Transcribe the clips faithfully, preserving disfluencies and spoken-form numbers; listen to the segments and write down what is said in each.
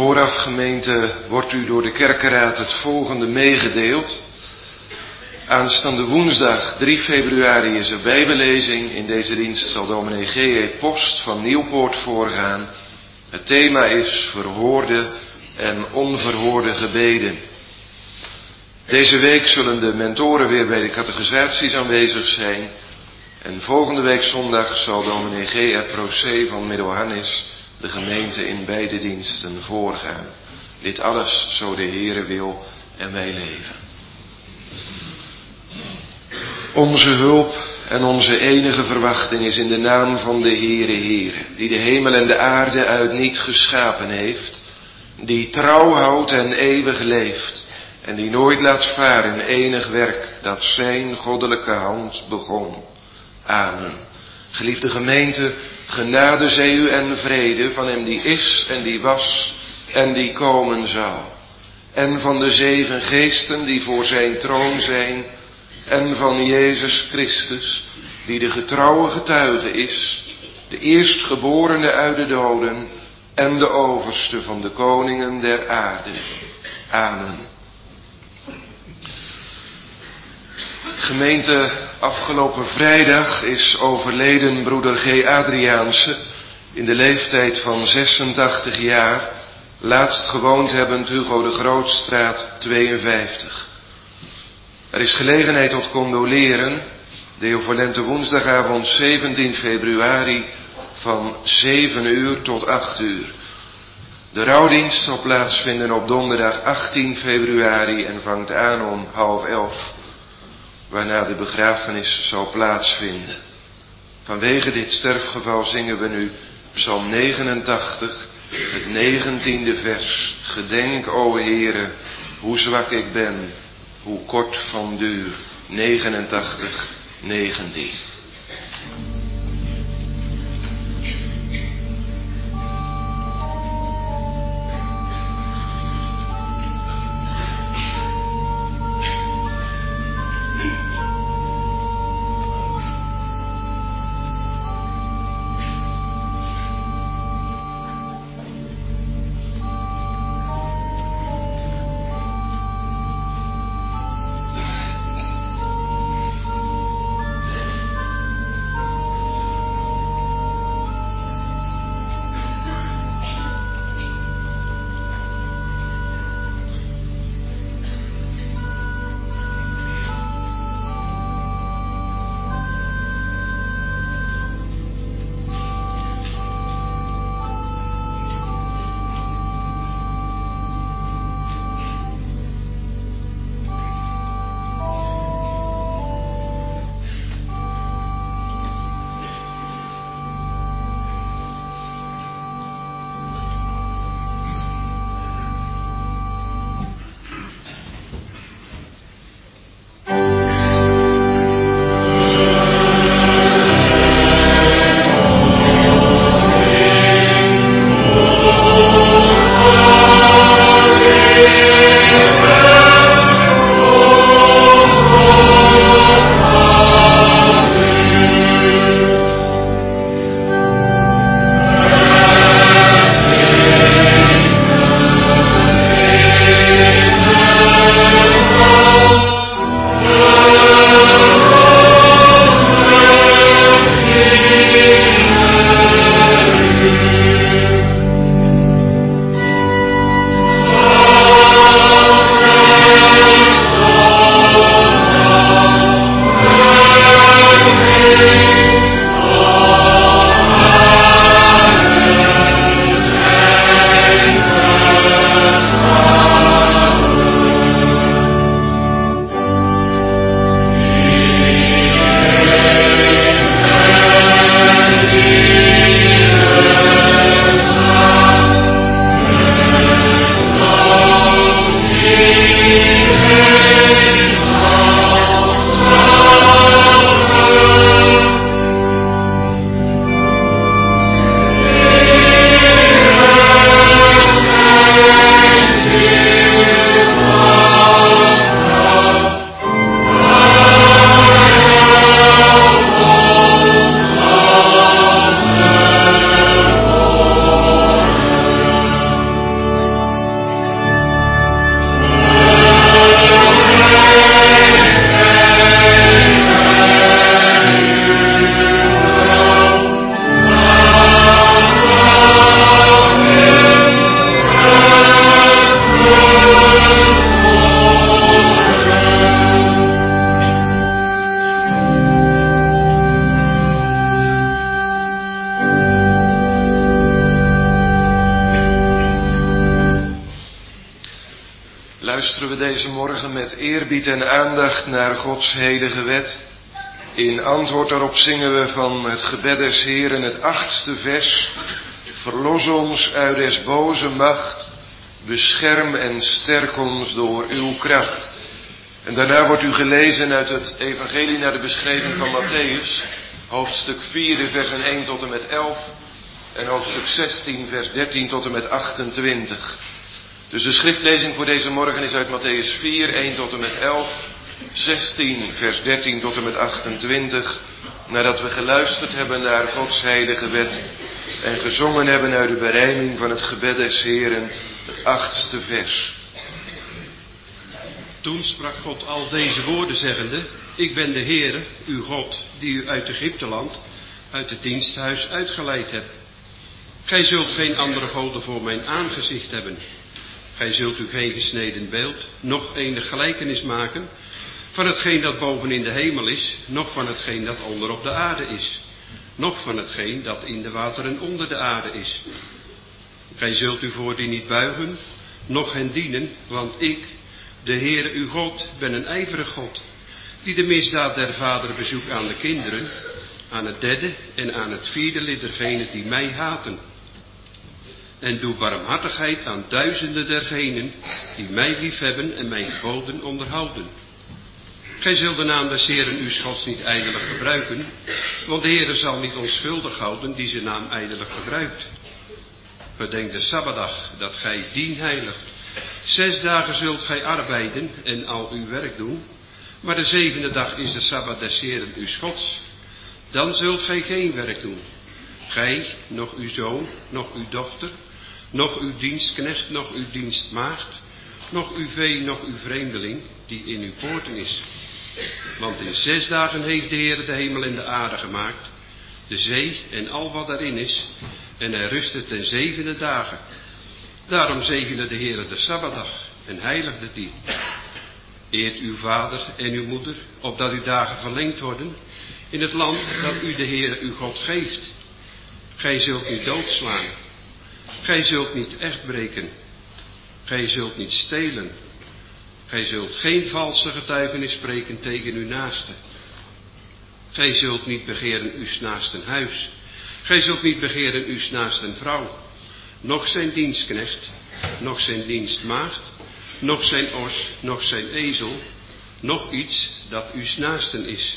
Vooraf, gemeente, wordt u door de kerkenraad het volgende meegedeeld. Aanstaande woensdag drie februari is er bijbellezing. In deze dienst zal dominee G E Post van Nieuwpoort voorgaan. Het thema is verhoorde en onverhoorde gebeden. Deze week zullen de mentoren weer bij de catechisaties aanwezig zijn. En volgende week zondag zal dominee G R Procé van Middelharnis de gemeente in beide diensten voorgaan. Dit alles zo de Heere wil en wij leven. Onze hulp en onze enige verwachting is in de naam van de Heere Heere, die de hemel en de aarde uit niet geschapen heeft, die trouw houdt en eeuwig leeft, en die nooit laat varen enig werk dat zijn goddelijke hand begon. Amen. Geliefde gemeente, genade zij u en vrede van hem die is en die was en die komen zal. En van de zeven geesten die voor zijn troon zijn. En van Jezus Christus, die de getrouwe getuige is, de eerstgeborene uit de doden en de overste van de koningen der aarde. Amen. Gemeente, afgelopen vrijdag is overleden broeder G. Adriaanse in de leeftijd van zesentachtig jaar, laatst gewoond hebbend Hugo de Grootstraat tweeënvijftig. Er is gelegenheid tot condoleren, Deovolente woensdagavond zeventien februari van zeven uur tot acht uur. De rouwdienst zal plaatsvinden op donderdag achttien februari en vangt aan om half elf, waarna de begrafenis zal plaatsvinden. Vanwege dit sterfgeval zingen we nu Psalm negenentachtig, het negentiende vers. Gedenk, o Heere, hoe zwak ik ben, hoe kort van duur. negenentachtig, negentien. luisteren we deze morgen met eerbied en aandacht naar Gods heilige wet. In antwoord daarop zingen we van het gebed des Heeren het achtste vers. Verlos ons uit des boze macht, bescherm en sterk ons door uw kracht. En daarna wordt u gelezen uit het evangelie naar de beschrijving van Matthäus, hoofdstuk vier, de versen één tot en met elf en hoofdstuk zestien, vers dertien tot en met achtentwintig. Dus de schriftlezing voor deze morgen is uit Matthäus vier, één tot en met elf, zestien, vers dertien tot en met achtentwintig, nadat we geluisterd hebben naar Gods heilige wet en gezongen hebben uit de berijming van het gebed des Heeren, het achtste vers. Toen sprak God al deze woorden zeggende: Ik ben de Heere, uw God, die u uit Egypteland, uit het diensthuis uitgeleid hebt. Gij zult geen andere goden voor mijn aangezicht hebben. Gij zult u geen gesneden beeld, noch enig gelijkenis maken van hetgeen dat boven in de hemel is, noch van hetgeen dat onder op de aarde is, noch van hetgeen dat in de wateren onder de aarde is. Gij zult u voor die niet buigen, noch hen dienen, want ik, de Heere uw God, ben een ijverig God, die de misdaad der vader bezoekt aan de kinderen, aan het derde en aan het vierde lid dergenen die mij haten. En doe barmhartigheid aan duizenden dergenen die mij liefhebben en mijn geboden onderhouden. Gij zult de naam des Heeren uw Gods niet ijdelijk gebruiken, want de Heere zal niet onschuldig houden die zijn naam ijdelijk gebruikt. Gedenk de Sabbatdag, dat gij dien heiligt. Zes dagen zult gij arbeiden en al uw werk doen, maar de zevende dag is de Sabbat des Heeren uw Gods. Dan zult gij geen werk doen. Gij, noch uw zoon, noch uw dochter, noch uw dienstknecht, noch uw dienstmaagd, noch uw vee, noch uw vreemdeling, die in uw poorten is. Want in zes dagen heeft de Heer de hemel en de aarde gemaakt, de zee en al wat daarin is, en hij rustte ten zevende dagen. Daarom zegende de Heer de Sabbatdag en heiligde die. Eert uw vader en uw moeder, opdat uw dagen verlengd worden, in het land dat u de Heer uw God geeft. Gij zult niet doodslaan. Gij zult niet echt breken. Gij zult niet stelen. Gij zult geen valse getuigenis spreken tegen uw naaste. Gij zult niet begeren uw naasten huis. Gij zult niet begeren uw naasten vrouw, noch zijn dienstknecht, noch zijn dienstmaagd, noch zijn os, noch zijn ezel, noch iets dat uw naasten is.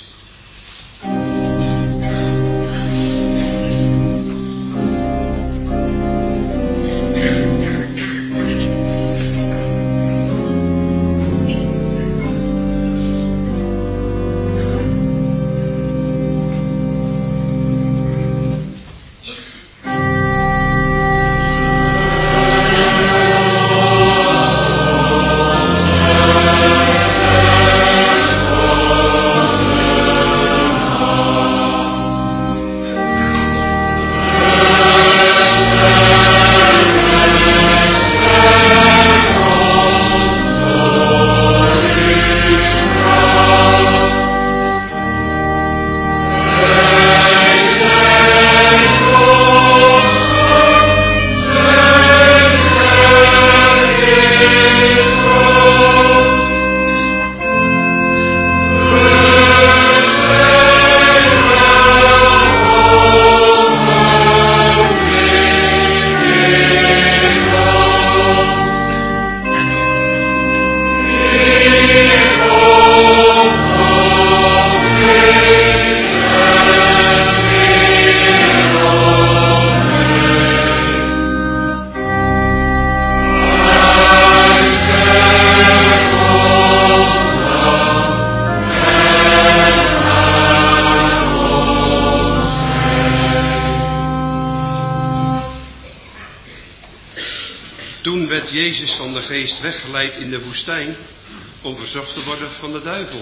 Toen werd Jezus van de geest weggeleid in de woestijn om verzocht te worden van de duivel.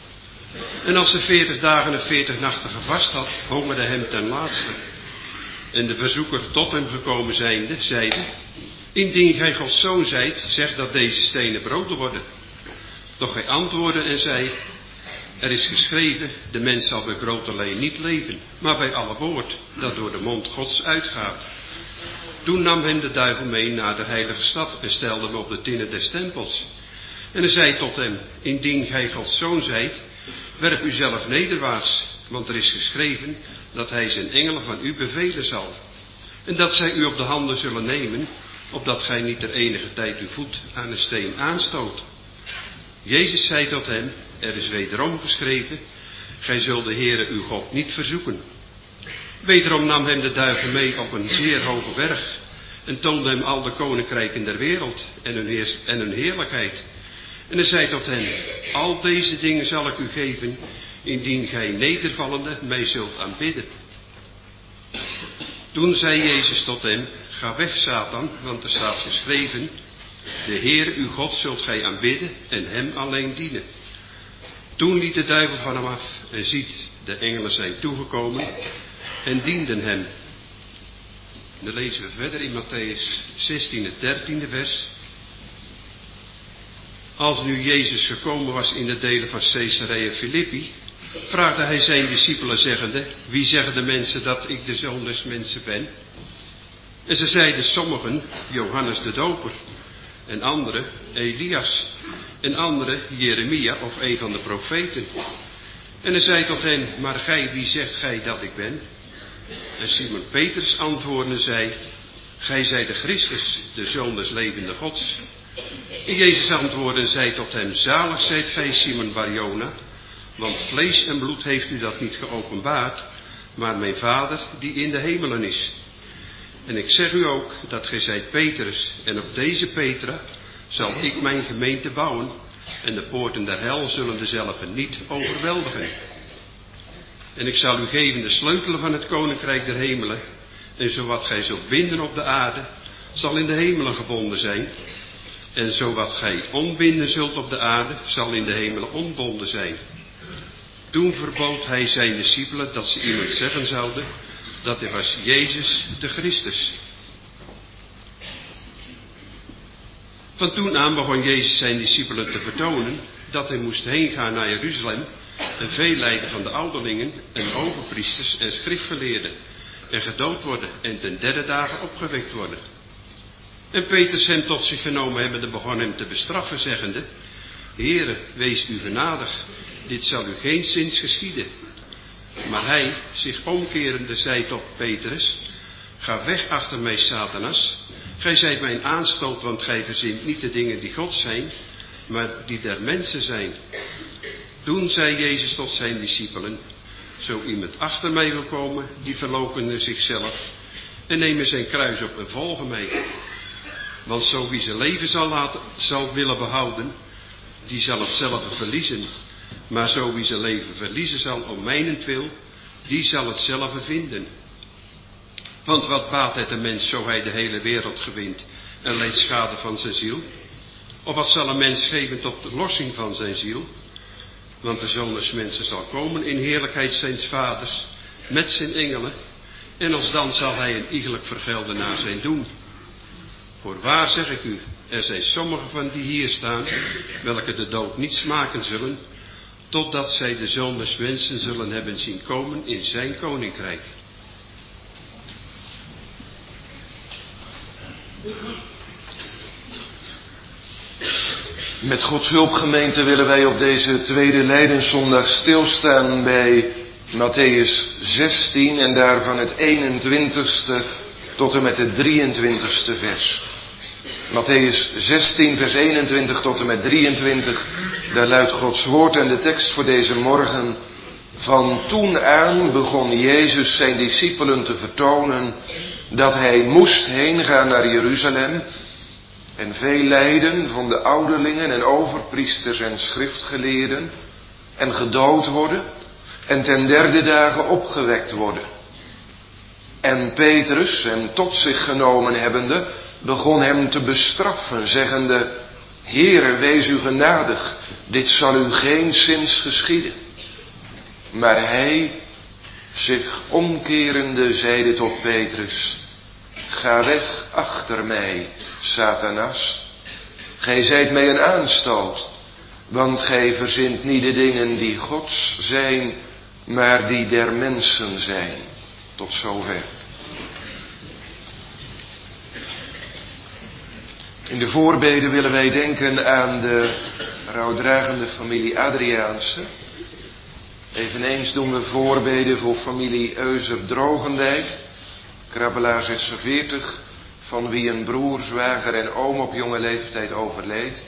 En als hij veertig dagen en veertig nachten gevast had, hongerde hem ten laatste. En de verzoeker tot hem gekomen zijnde, zeide: Indien gij Gods zoon zijt, zeg dat deze stenen brood worden. Doch hij antwoordde en zei: Er is geschreven, de mens zal bij brood alleen niet leven, maar bij alle woord dat door de mond Gods uitgaat. Toen nam hem de duivel mee naar de heilige stad en stelde hem op de tinnen des tempels. En hij zei tot hem, indien gij Gods zoon zijt, werp u zelf nederwaarts, want er is geschreven dat hij zijn engelen van u bevelen zal. En dat zij u op de handen zullen nemen, opdat gij niet ter enige tijd uw voet aan een steen aanstoot. Jezus zei tot hem, er is wederom geschreven, gij zult de Heere uw God niet verzoeken. Wederom nam hem de duivel mee op een zeer hoge berg en toonde hem al de koninkrijken der wereld en hun, heers, en hun heerlijkheid. En hij zei tot hen, al deze dingen zal ik u geven, indien gij nedervallende mij zult aanbidden. Toen zei Jezus tot hem, ga weg Satan, want er staat geschreven, de Heer uw God zult gij aanbidden en hem alleen dienen. Toen liet de duivel van hem af en ziet, de engelen zijn toegekomen en dienden hem. Dan lezen we verder in Mattheüs zestien, het dertiende vers. Als nu Jezus gekomen was in de delen van Caesarea Philippi, vraagde hij zijn discipelen zeggende, wie zeggen de mensen dat ik de zoon des mensen ben? En ze zeiden sommigen, Johannes de Doper, en anderen, Elias, en anderen, Jeremia of een van de profeten. En hij zei tot hen, maar gij, wie zegt gij dat ik ben? En Simon Petrus antwoordde en zei, gij zijt de Christus, de Zoon des levende Gods. En Jezus antwoordde en zei tot hem, zalig zijt gij Simon Barjona, want vlees en bloed heeft u dat niet geopenbaard, maar mijn Vader die in de hemelen is. En ik zeg u ook dat gij zijt Petrus, en op deze Petra zal ik mijn gemeente bouwen, en de poorten der hel zullen dezelve niet overweldigen. En ik zal u geven de sleutelen van het koninkrijk der hemelen, en zo wat gij zult binden op de aarde, zal in de hemelen gebonden zijn, en zo wat gij ontbinden zult op de aarde, zal in de hemelen ontbonden zijn. Toen verbood hij zijn discipelen dat ze iemand zeggen zouden, dat hij was Jezus de Christus. Van toen aan begon Jezus zijn discipelen te vertonen dat hij moest heen gaan naar Jeruzalem en veel lijden van de ouderlingen en overpriesters en schriftgeleerden en gedood worden en ten derde dagen opgewekt worden. En Petrus hem tot zich genomen hebbende begon hem te bestraffen, zeggende, Heere, wees u genadig, dit zal u geen zins geschieden. Maar hij, zich omkerende, zei tot Petrus, ga weg achter mij, Satanas, gij zijt mijn aanstoot, want gij verzint niet de dingen die God zijn, maar die der mensen zijn. Toen zei Jezus tot zijn discipelen, zo iemand achter mij wil komen, die verloochene zichzelf en nemen zijn kruis op en volgen mij. Want zo wie zijn leven zal, laten, zal willen behouden, die zal het zelf verliezen. Maar zo wie zijn leven verliezen zal om mijnentwil, die zal het zelf vinden. Want wat baat het een mens zo hij de hele wereld gewint en leidt schade van zijn ziel? Of wat zal een mens geven tot de lossing van zijn ziel? Want de Zoon des mensen zal komen in heerlijkheid zijns vaders met zijn engelen, en alsdan zal hij een iegelijk vergelden naar zijn doen. Voorwaar zeg ik u, er zijn sommigen van die hier staan, welke de dood niet smaken zullen, totdat zij de Zoon des mensen zullen hebben zien komen in zijn koninkrijk. Met Gods hulp, gemeente, willen wij op deze tweede Lijdenszondag stilstaan bij Mattheüs zestien en daarvan het eenentwintigste tot en met het drieëntwintigste vers. Mattheüs zestien, vers eenentwintig tot en met drieëntwintig, daar luidt Gods woord en de tekst voor deze morgen. Van toen aan begon Jezus zijn discipelen te vertonen dat hij moest heen gaan naar Jeruzalem en veel lijden van de ouderlingen en overpriesters en schriftgeleerden en gedood worden en ten derde dagen opgewekt worden. En Petrus, hem tot zich genomen hebbende, begon hem te bestraffen, zeggende, Heere, wees u genadig, dit zal u geen zins geschieden. Maar hij, zich omkerende, zeide tot Petrus, ga weg achter mij, Satanas. Gij zijt mij een aanstoot, want gij verzint niet de dingen die Gods zijn, maar die der mensen zijn. Tot zover. In de voorbeden willen wij denken aan de rouwdragende familie Adriaanse. Eveneens doen we voorbeden voor familie Euser-Drogendijk, krabbelaar zesenveertig, van wie een broer, zwager en oom op jonge leeftijd overleed.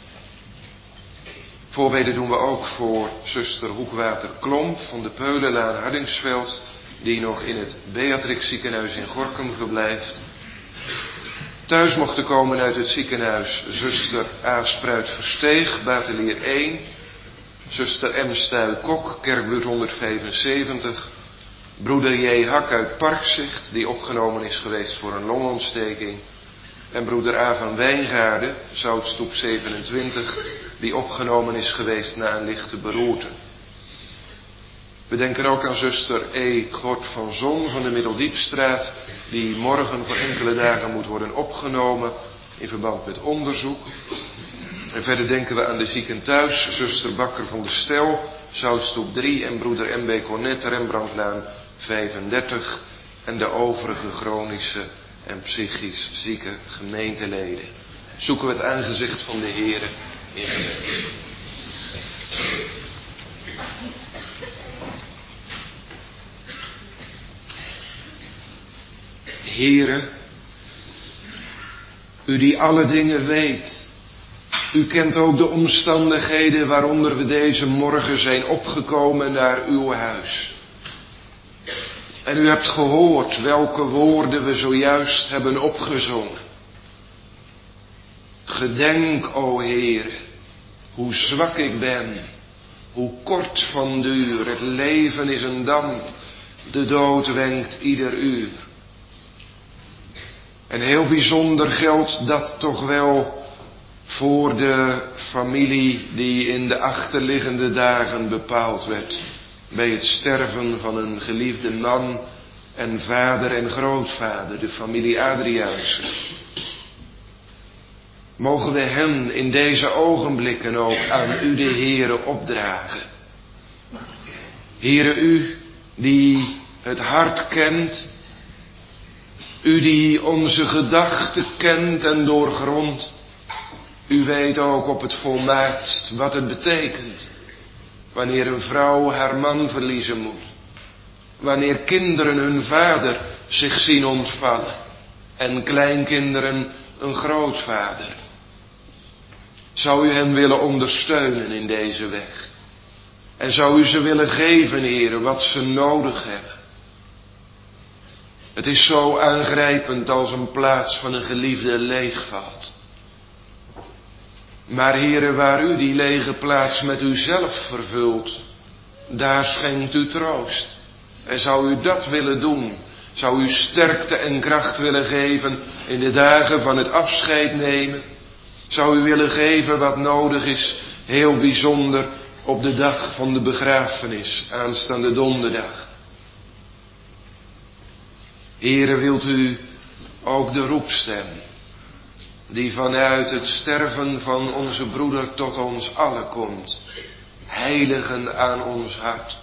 Voorbeden doen we ook voor zuster Hoekwater-Klomp van de Peulenlaan Hardingsveld, die nog in het Beatrix ziekenhuis in Gorinchem verblijft. Thuis mochten komen uit het ziekenhuis zuster A. Spruit-Versteeg, Batelier één, zuster M. Stuy-Kok, kerkbuurt honderdvijfenzeventig, broeder J. Hak uit Parkzicht, die opgenomen is geweest voor een longontsteking, en broeder A. van Wijngaarden, Zoutstoep zevenentwintig, die opgenomen is geweest na een lichte beroerte. We denken ook aan zuster E. Gort van Zon van de Middeldiepstraat, die morgen voor enkele dagen moet worden opgenomen in verband met onderzoek. En verder denken we aan de zieken thuis, zuster Bakker van der Stel, Zoutstoep drie en broeder M B Cornet, Rembrandtlaan vijfendertig en de overige chronische en psychisch zieke gemeenteleden. Zoeken we het aangezicht van de Heere in gebed. Heere, u die alle dingen weet, u kent ook de omstandigheden waaronder we deze morgen zijn opgekomen naar uw huis. En u hebt gehoord welke woorden we zojuist hebben opgezongen. Gedenk, o Heere, hoe zwak ik ben, hoe kort van duur, het leven is een damp, de dood wenkt ieder uur. En heel bijzonder geldt dat toch wel voor de familie die in de achterliggende dagen bepaald werd bij het sterven van een geliefde man en vader en grootvader, de familie Adriaanse. Mogen we hen in deze ogenblikken ook aan u de Heere opdragen. Heere, u die het hart kent, u die onze gedachten kent en doorgrondt, u weet ook op het volmaaktst wat het betekent wanneer een vrouw haar man verliezen moet. Wanneer kinderen hun vader zich zien ontvallen en kleinkinderen een grootvader. Zou u hen willen ondersteunen in deze weg? En zou u ze willen geven, Heere, wat ze nodig hebben? Het is zo aangrijpend als een plaats van een geliefde leegvalt. Maar Heere, waar u die lege plaats met uzelf vervult, daar schenkt u troost. En zou u dat willen doen, zou u sterkte en kracht willen geven in de dagen van het afscheid nemen, zou u willen geven wat nodig is, heel bijzonder op de dag van de begrafenis, aanstaande donderdag. Heere, wilt u ook de roepstem die vanuit het sterven van onze broeder tot ons allen komt, heiligen aan ons hart.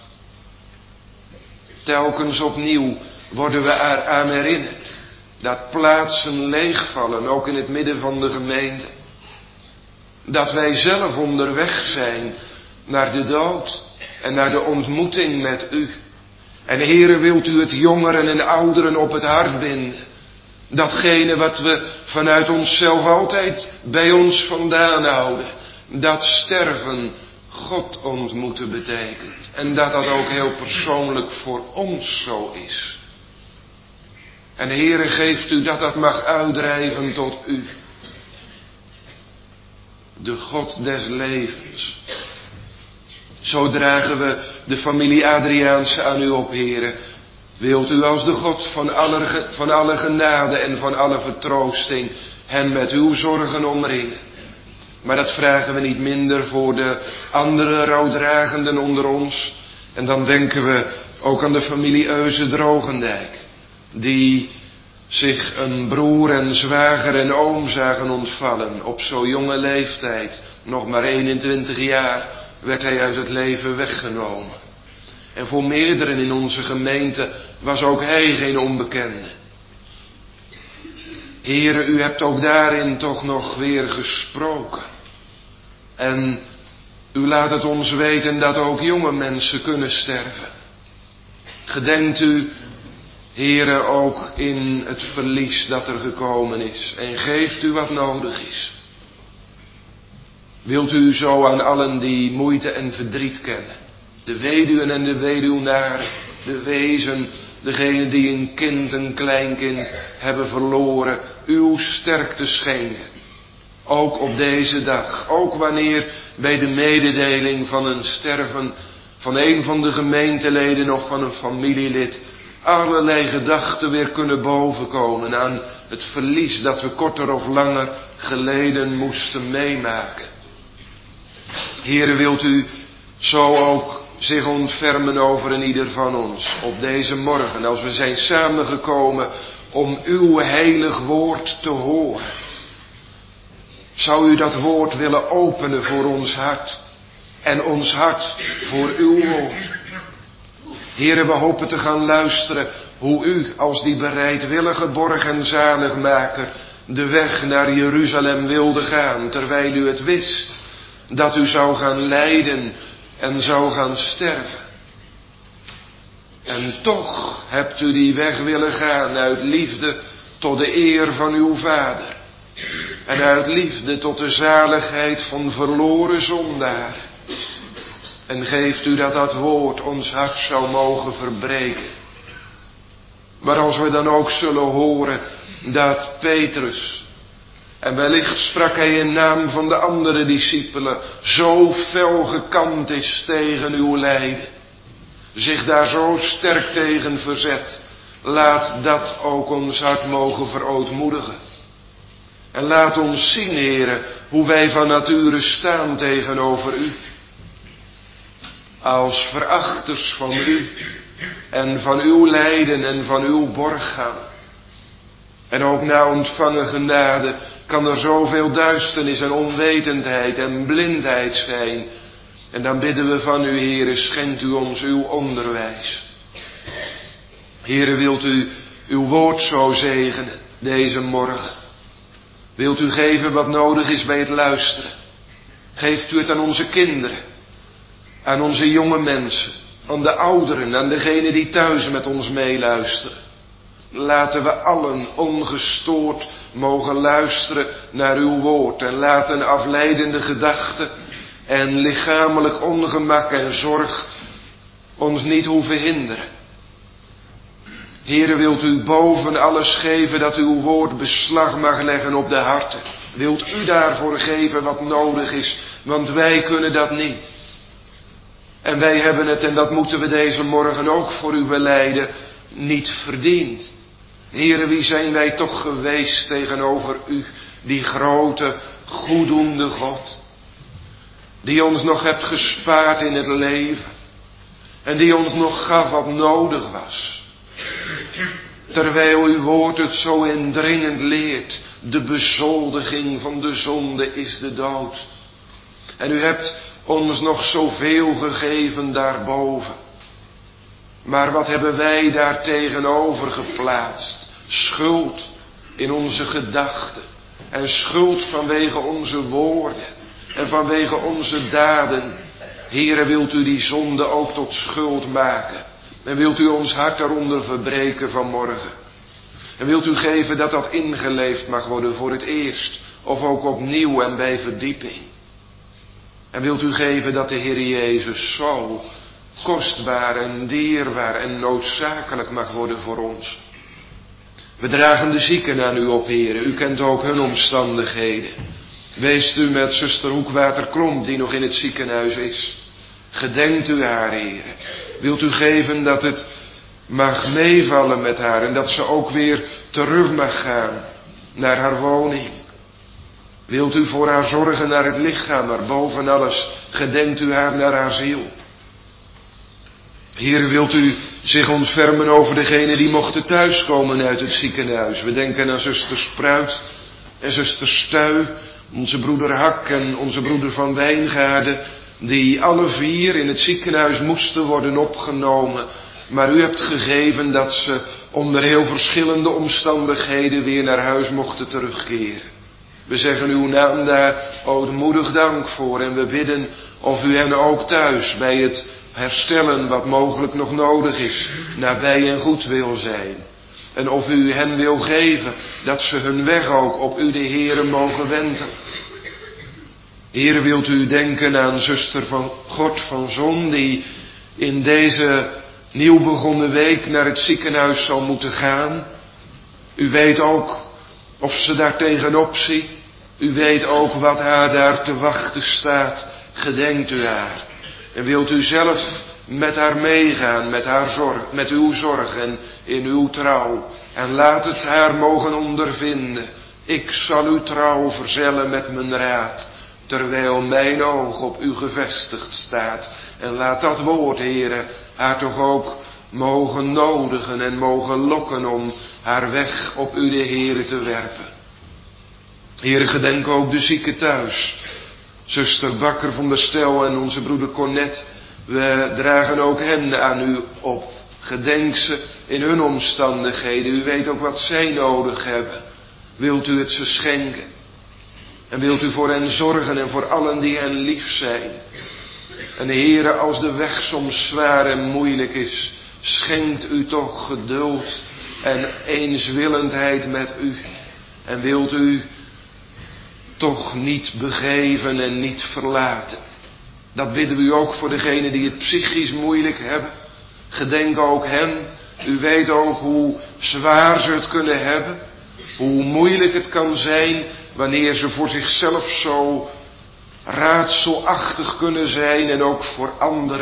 Telkens opnieuw worden we eraan herinnerd dat plaatsen leegvallen, ook in het midden van de gemeente. Dat wij zelf onderweg zijn naar de dood en naar de ontmoeting met u. En Heere, wilt u het jongeren en ouderen op het hart binden. Datgene wat we vanuit onszelf altijd bij ons vandaan houden. Dat sterven God ontmoeten betekent. En dat dat ook heel persoonlijk voor ons zo is. En Heere, geeft u dat dat mag uitdrijven tot u. De God des levens. Zo dragen we de familie Adriaanse aan u op, Heere. Wilt u als de God van alle, van alle genade en van alle vertroosting hen met uw zorgen omringen. Maar dat vragen we niet minder voor de andere rouwdragenden onder ons. En dan denken we ook aan de familie Euser-Drogendijk, die zich een broer en zwager en oom zagen ontvallen. Op zo'n jonge leeftijd, nog maar eenentwintig jaar, werd hij uit het leven weggenomen. En voor meerderen in onze gemeente was ook hij geen onbekende. Heere, u hebt ook daarin toch nog weer gesproken. En u laat het ons weten dat ook jonge mensen kunnen sterven. Gedenkt u, Heere, ook in het verlies dat er gekomen is. En geeft u wat nodig is. Wilt u zo aan allen die moeite en verdriet kennen. De weduwen en de weduwnaren. De wezen, degenen die een kind, een kleinkind hebben verloren. Uw sterkte schenken. Ook op deze dag. Ook wanneer bij de mededeling van een sterven van een van de gemeenteleden of van een familielid allerlei gedachten weer kunnen bovenkomen aan het verlies dat we korter of langer geleden moesten meemaken. Heere, wilt u zo ook zich ontfermen over een ieder van ons op deze morgen, als we zijn samengekomen om uw heilig woord te horen. Zou u dat woord willen openen voor ons hart en ons hart voor uw woord. Heere, we hopen te gaan luisteren hoe u als die bereidwillige borg en zaligmaker de weg naar Jeruzalem wilde gaan, terwijl u het wist dat u zou gaan lijden en zou gaan sterven. En toch hebt u die weg willen gaan uit liefde tot de eer van uw Vader. En uit liefde tot de zaligheid van verloren zondaren. En geeft u dat dat woord ons hart zou mogen verbreken. Maar als we dan ook zullen horen dat Petrus, en wellicht sprak hij in naam van de andere discipelen, zo fel gekant is tegen uw lijden, zich daar zo sterk tegen verzet, laat dat ook ons hart mogen verootmoedigen. En laat ons zien, Heere, hoe wij van nature staan tegenover u. Als verachters van u en van uw lijden en van uw borg gaan. En ook na ontvangen genade kan er zoveel duisternis en onwetendheid en blindheid zijn. En dan bidden we van u, Heere, schenkt u ons uw onderwijs. Heere, wilt u uw woord zo zegenen deze morgen. Wilt u geven wat nodig is bij het luisteren. Geeft u het aan onze kinderen. Aan onze jonge mensen. Aan de ouderen. Aan degenen die thuis met ons meeluisteren. Laten we allen ongestoord mogen luisteren naar uw woord. En laten afleidende gedachten en lichamelijk ongemak en zorg ons niet hoeven hinderen. Heere, wilt u boven alles geven dat uw woord beslag mag leggen op de harten. Wilt u daarvoor geven wat nodig is, want wij kunnen dat niet. En wij hebben het, en dat moeten we deze morgen ook voor u belijden, niet verdiend. Heere, wie zijn wij toch geweest tegenover u, die grote, goeddoende God. Die ons nog hebt gespaard in het leven. En die ons nog gaf wat nodig was. Terwijl uw woord het zo indringend leert. De bezoldiging van de zonde is de dood. En u hebt ons nog zoveel gegeven daarboven. Maar wat hebben wij daar tegenover geplaatst? Schuld in onze gedachten. En schuld vanwege onze woorden. En vanwege onze daden. Heere, wilt u die zonde ook tot schuld maken. En wilt u ons hart daaronder verbreken vanmorgen. En wilt u geven dat dat ingeleefd mag worden voor het eerst. Of ook opnieuw en bij verdieping. En wilt u geven dat de Heer Jezus zo kostbaar en dierbaar en noodzakelijk mag worden voor ons. We dragen de zieken aan u op, Heere. U kent ook hun omstandigheden. Weest u met zuster Hoekwater-Klomp die nog in het ziekenhuis is. Gedenkt u haar, Heere. Wilt u geven dat het mag meevallen met haar en dat ze ook weer terug mag gaan naar haar woning. Wilt u voor haar zorgen naar het lichaam, maar boven alles gedenkt u haar naar haar ziel. Heere, wilt u zich ontfermen over degenen die mochten thuiskomen uit het ziekenhuis. We denken aan zuster Spruit en zuster Stuy, onze broeder Hak en onze broeder Van Wijngaarden, die alle vier in het ziekenhuis moesten worden opgenomen Maar u hebt gegeven dat ze onder heel verschillende omstandigheden weer naar huis mochten terugkeren. We zeggen uw naam daar ootmoedig dank voor en we bidden of u hen ook thuis bij het herstellen wat mogelijk nog nodig is, nabij en goed wil zijn. En of u hen wil geven dat ze hun weg ook op u de Heere mogen wenden. Heere, wilt u denken aan zuster van God van Zon die in deze nieuw begonnen week naar het ziekenhuis zal moeten gaan. U weet ook of ze daar tegenop ziet. U weet ook wat haar daar te wachten staat. Gedenkt u haar. En wilt u zelf met haar meegaan, met haar zorg, met uw zorg en in uw trouw. En laat het haar mogen ondervinden. Ik zal u trouw verzellen met mijn raad, terwijl mijn oog op u gevestigd staat. En laat dat woord, Heere, haar toch ook mogen nodigen en mogen lokken om haar weg op u de Heere te werpen. Heere, gedenk ook de zieken thuis. Zuster Bakker van der Stel en onze broeder Cornet, we dragen ook hen aan u op. Gedenk ze in hun omstandigheden. U weet ook wat zij nodig hebben. Wilt u het ze schenken? En wilt u voor hen zorgen en voor allen die hen lief zijn? En Heere, als de weg soms zwaar en moeilijk is, schenkt u toch geduld en eenswillendheid met u. En wilt u toch niet begeven en niet verlaten. Dat bidden we u ook voor degenen die het psychisch moeilijk hebben. Gedenk ook hen. U weet ook hoe zwaar ze het kunnen hebben. Hoe moeilijk het kan zijn wanneer ze voor zichzelf zo raadselachtig kunnen zijn en ook voor anderen.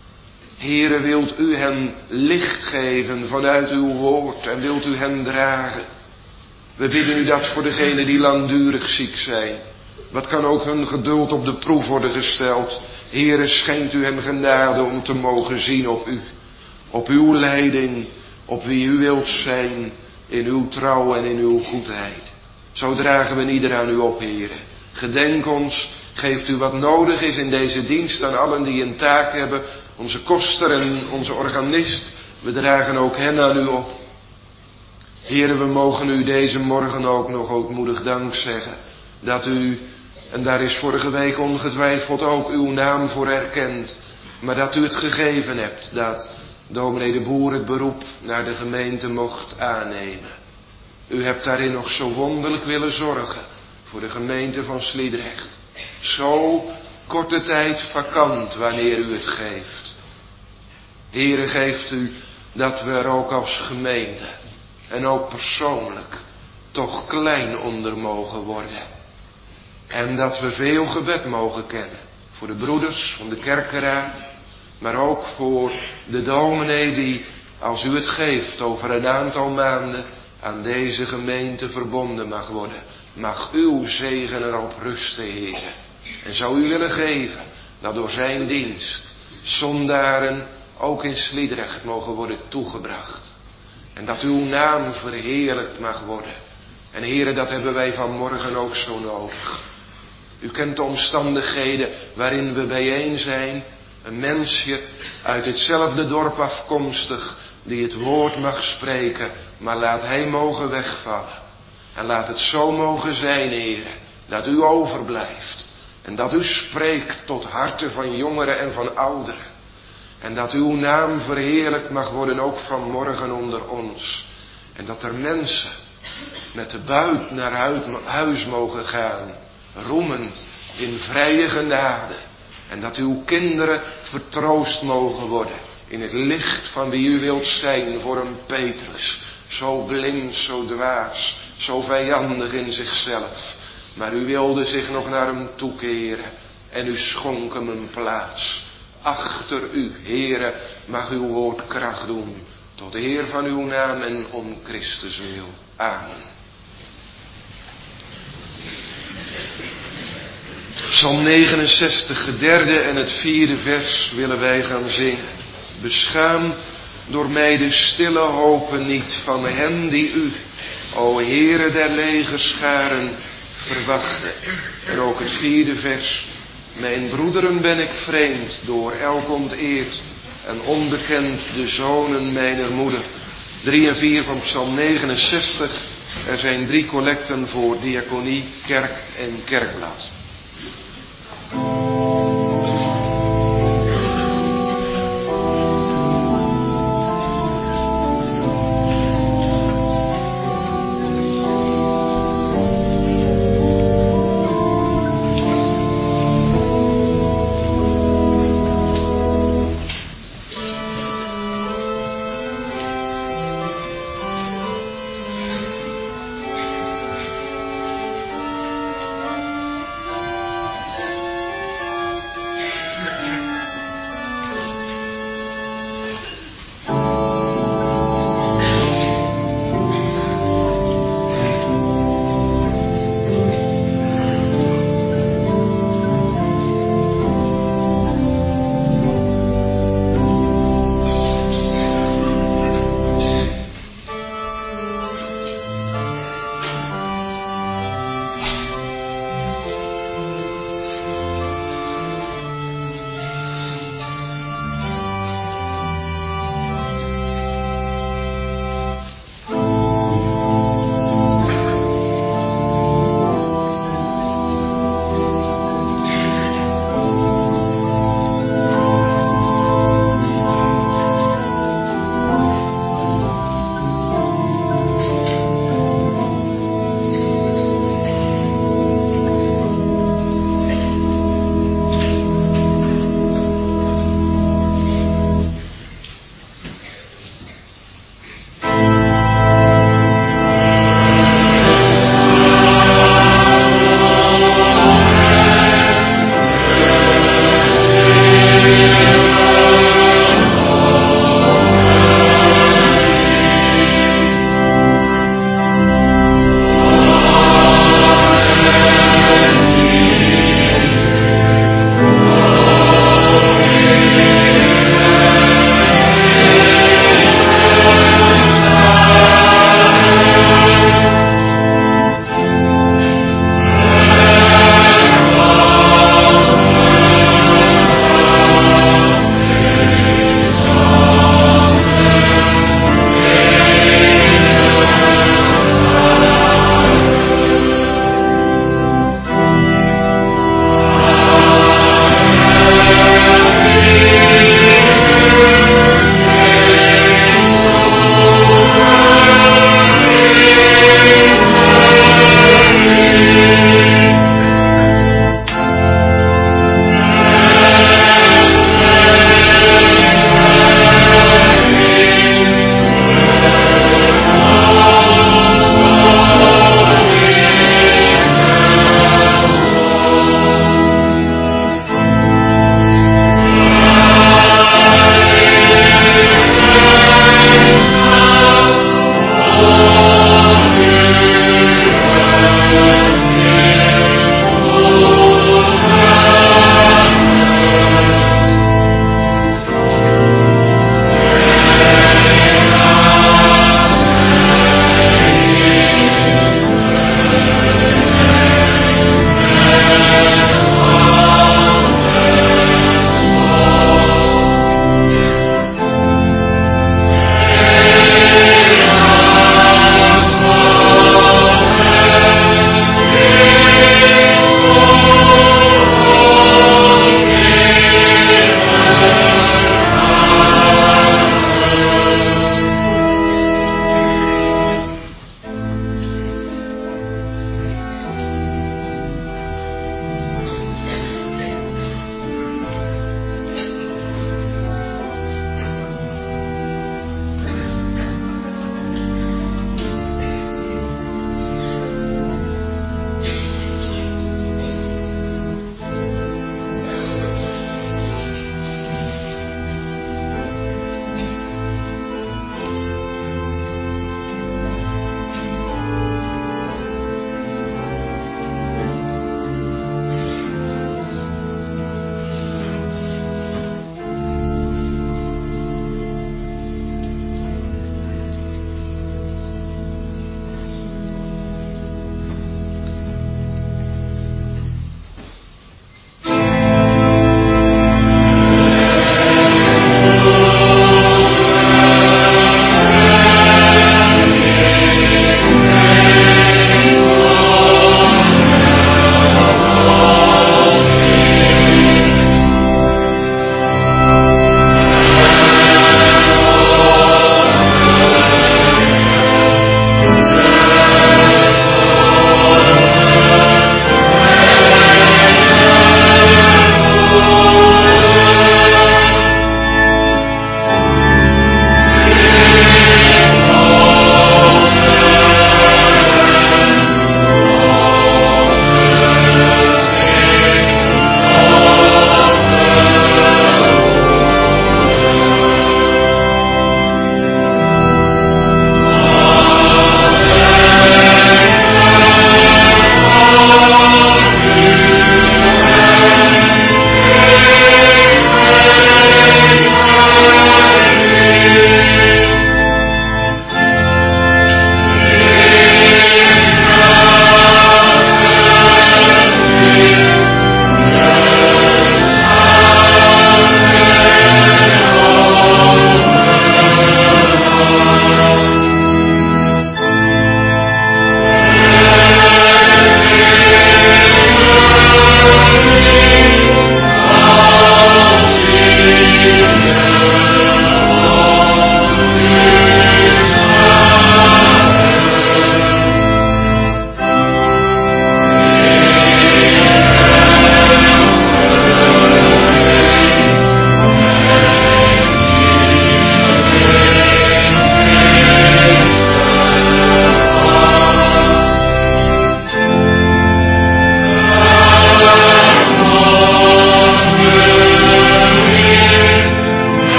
Heere, wilt u hen licht geven vanuit uw woord en wilt u hen dragen. We bidden u dat voor degenen die langdurig ziek zijn. Wat kan ook hun geduld op de proef worden gesteld. Heere, schenkt u hem genade om te mogen zien op u. Op uw leiding, op wie u wilt zijn, in uw trouw en in uw goedheid. Zo dragen we ieder aan u op, Heere. Gedenk ons, geeft u wat nodig is in deze dienst aan allen die een taak hebben. Onze koster en onze organist, we dragen ook hen aan u op. Heere, we mogen u deze morgen ook nog ootmoedig dank zeggen. Dat u, en daar is vorige week ongetwijfeld ook uw naam voor erkend. Maar dat u het gegeven hebt, dat dominee de Boer het beroep naar de gemeente mocht aannemen. U hebt daarin nog zo wonderlijk willen zorgen voor de gemeente van Sliedrecht. Zo korte tijd vakant wanneer u het geeft. Heere, geeft u dat we er ook als gemeente en ook persoonlijk toch klein onder mogen worden. En dat we veel gebed mogen kennen. Voor de broeders van de kerkenraad. Maar ook voor de dominee die, als u het geeft, over een aantal maanden aan deze gemeente verbonden mag worden. Mag uw zegen erop rusten, Heere. En zou u willen geven dat door zijn dienst zondaren ook in Sliedrecht mogen worden toegebracht. En dat uw naam verheerlijkt mag worden. En Heere, dat hebben wij vanmorgen ook zo nodig. U kent de omstandigheden waarin we bijeen zijn. Een mensje uit hetzelfde dorp afkomstig die het woord mag spreken, maar laat hij mogen wegvallen. En laat het zo mogen zijn, Heere, dat u overblijft. En dat u spreekt tot harten van jongeren en van ouderen. En dat uw naam verheerlijkt mag worden ook vanmorgen onder ons. En dat er mensen met de buit naar huis mogen gaan, roemend in vrije genade. En dat uw kinderen vertroost mogen worden in het licht van wie u wilt zijn voor een Petrus. Zo blind, zo dwaas, zo vijandig in zichzelf. Maar u wilde zich nog naar hem toekeren en u schonk hem een plaats. Achter u, Heere, mag uw woord kracht doen. Tot de eer van uw naam en om Christus wil. Amen. Psalm negenenzestig, het derde en het vierde vers willen wij gaan zingen. Beschaam door mij de stille hopen niet van hen die u, o Heere der legerscharen, verwachten. En ook het vierde vers. Mijn broederen ben ik vreemd, door elk onteerd en onbekend de zonen mijner moeder. Drie en vier van Psalm negenenzestig. Er zijn drie collecten voor diaconie, kerk en kerkblad.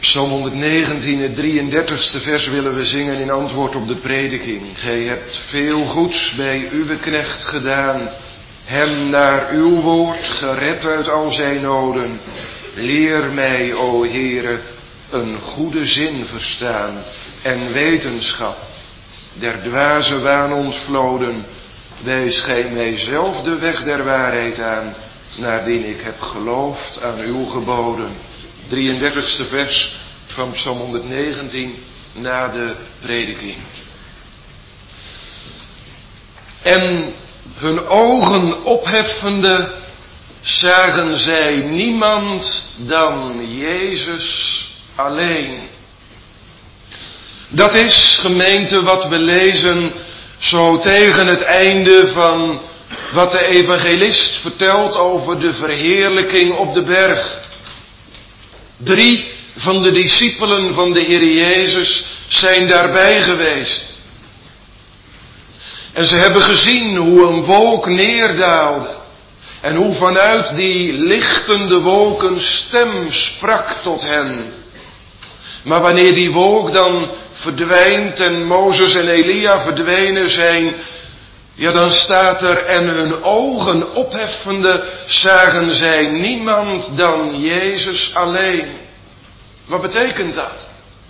Psalm honderdnegentien, het drieëndertigste vers willen we zingen in antwoord op de prediking. Gij hebt veel goeds bij uw knecht gedaan, hem naar uw woord gered uit al zijn noden. Leer mij, o Heere, een goede zin verstaan en wetenschap. Der dwaze waan ontvloden, wijs gij mij zelf de weg der waarheid aan, naardien ik heb geloofd aan uw geboden. drieëndertigste vers van Psalm honderdnegentien na de prediking. En hun ogen opheffende zagen zij niemand dan Jezus alleen. Dat is, gemeente, wat we lezen zo tegen het einde van wat de evangelist vertelt over de verheerlijking op de berg. Drie van de discipelen van de Heer Jezus zijn daarbij geweest. En ze hebben gezien hoe een wolk neerdaalde. En hoe vanuit die lichtende wolk een stem sprak tot hen. Maar wanneer die wolk dan verdwijnt en Mozes en Elia verdwenen zijn, ja, dan staat er, en hun ogen opheffende zagen zij niemand dan Jezus alleen. Wat betekent dat?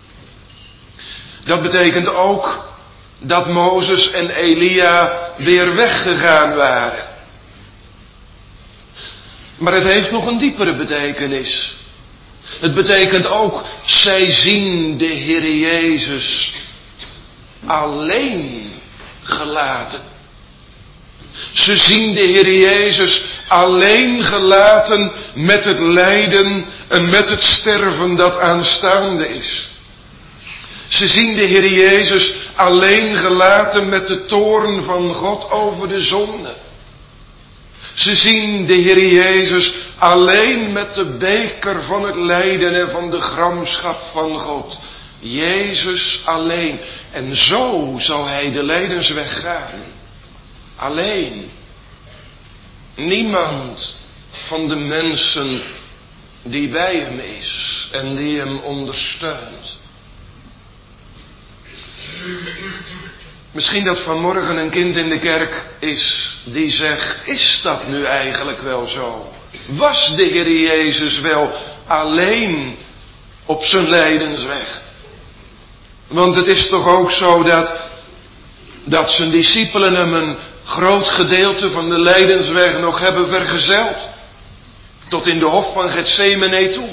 Dat betekent ook dat Mozes en Elia weer weggegaan waren. Maar het heeft nog een diepere betekenis. Het betekent ook, zij zien de Heer Jezus alleen gelaten. Ze zien de Heer Jezus alleen gelaten met het lijden en met het sterven dat aanstaande is. Ze zien de Heer Jezus alleen gelaten met de toorn van God over de zonde. Ze zien de Heer Jezus alleen met de beker van het lijden en van de gramschap van God. Jezus alleen. En zo zou hij de lijdensweg gaan. Alleen. Niemand van de mensen die bij hem is en die hem ondersteunt. Misschien dat vanmorgen een kind in de kerk is die zegt, is dat nu eigenlijk wel zo? Was de Heer Jezus wel alleen op zijn lijdensweg? Want het is toch ook zo dat, dat zijn discipelen hem een groot gedeelte van de lijdensweg nog hebben vergezeld. Tot in de hof van Getsemane toe.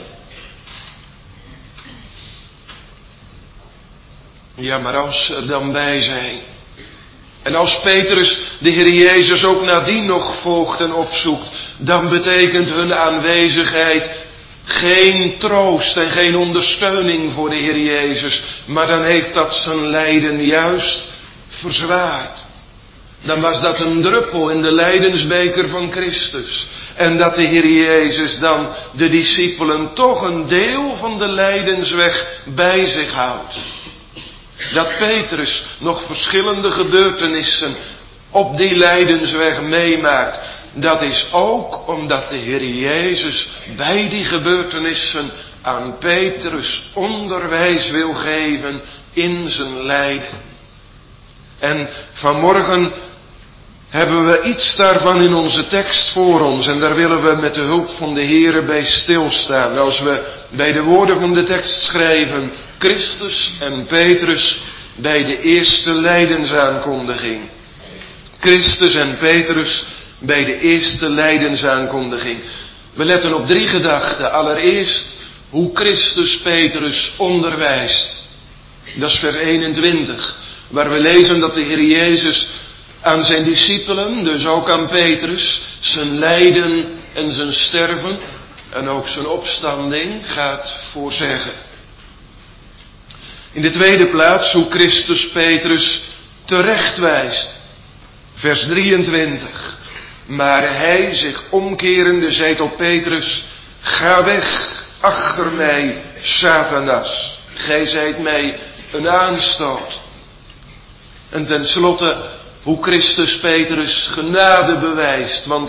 Ja, maar als ze er dan bij zijn. En als Petrus de Heer Jezus ook nadien nog volgt en opzoekt, dan betekent hun aanwezigheid geen troost en geen ondersteuning voor de Heer Jezus. Maar dan heeft dat zijn lijden juist verzwaard. Dan was dat een druppel in de lijdensbeker van Christus. En dat de Heer Jezus dan de discipelen toch een deel van de lijdensweg bij zich houdt. Dat Petrus nog verschillende gebeurtenissen op die lijdensweg meemaakt. Dat is ook omdat de Heer Jezus bij die gebeurtenissen aan Petrus onderwijs wil geven in zijn lijden. En vanmorgen hebben we iets daarvan in onze tekst voor ons. En daar willen we met de hulp van de Heere bij stilstaan. Als we bij de woorden van de tekst schrijven, Christus en Petrus bij de eerste lijdensaankondiging. Christus en Petrus bij de eerste lijdensaankondiging. We letten op drie gedachten. Allereerst hoe Christus Petrus onderwijst. Dat is vers eenentwintig. Waar we lezen dat de Heer Jezus aan zijn discipelen, dus ook aan Petrus, zijn lijden en zijn sterven en ook zijn opstanding gaat voorzeggen. In de tweede plaats hoe Christus Petrus terechtwijst. Vers drieëntwintig. Maar hij zich omkerende zei tot Petrus, ga weg achter mij, Satanas. Gij zijt mij een aanstoot. En tenslotte hoe Christus Petrus genade bewijst. Want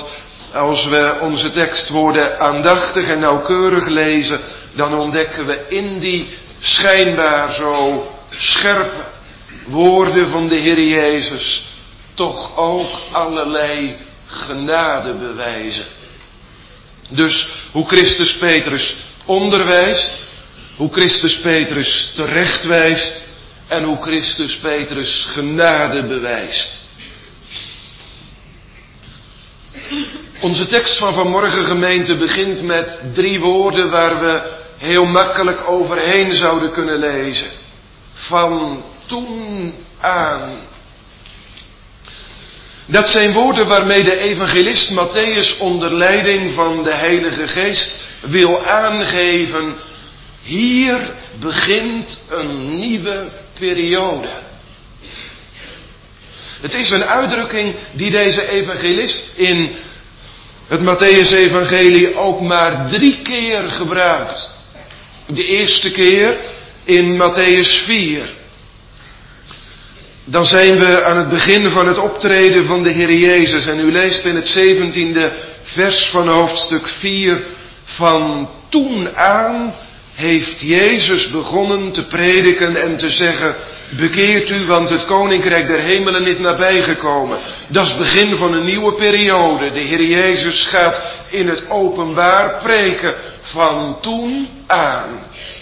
als we onze tekstwoorden aandachtig en nauwkeurig lezen, dan ontdekken we in die schijnbaar zo scherpe woorden van de Heer Jezus toch ook allerlei genadebewijzen. Dus hoe Christus Petrus onderwijst, hoe Christus Petrus terechtwijst en hoe Christus Petrus genade bewijst. Onze tekst van vanmorgen, gemeente, begint met drie woorden waar we heel makkelijk overheen zouden kunnen lezen. Van toen aan. Dat zijn woorden waarmee de evangelist Mattheüs onder leiding van de Heilige Geest wil aangeven: hier begint een nieuwe periode. Het is een uitdrukking die deze evangelist in het Mattheüs-evangelie ook maar drie keer gebruikt. De eerste keer in Mattheüs vier. Dan zijn we aan het begin van het optreden van de Heer Jezus. En u leest in het zeventiende vers van hoofdstuk vier. Van toen aan heeft Jezus begonnen te prediken en te zeggen: bekeert u, want het koninkrijk der hemelen is nabijgekomen. Dat is het begin van een nieuwe periode. De Heer Jezus gaat in het openbaar preken van toen aan.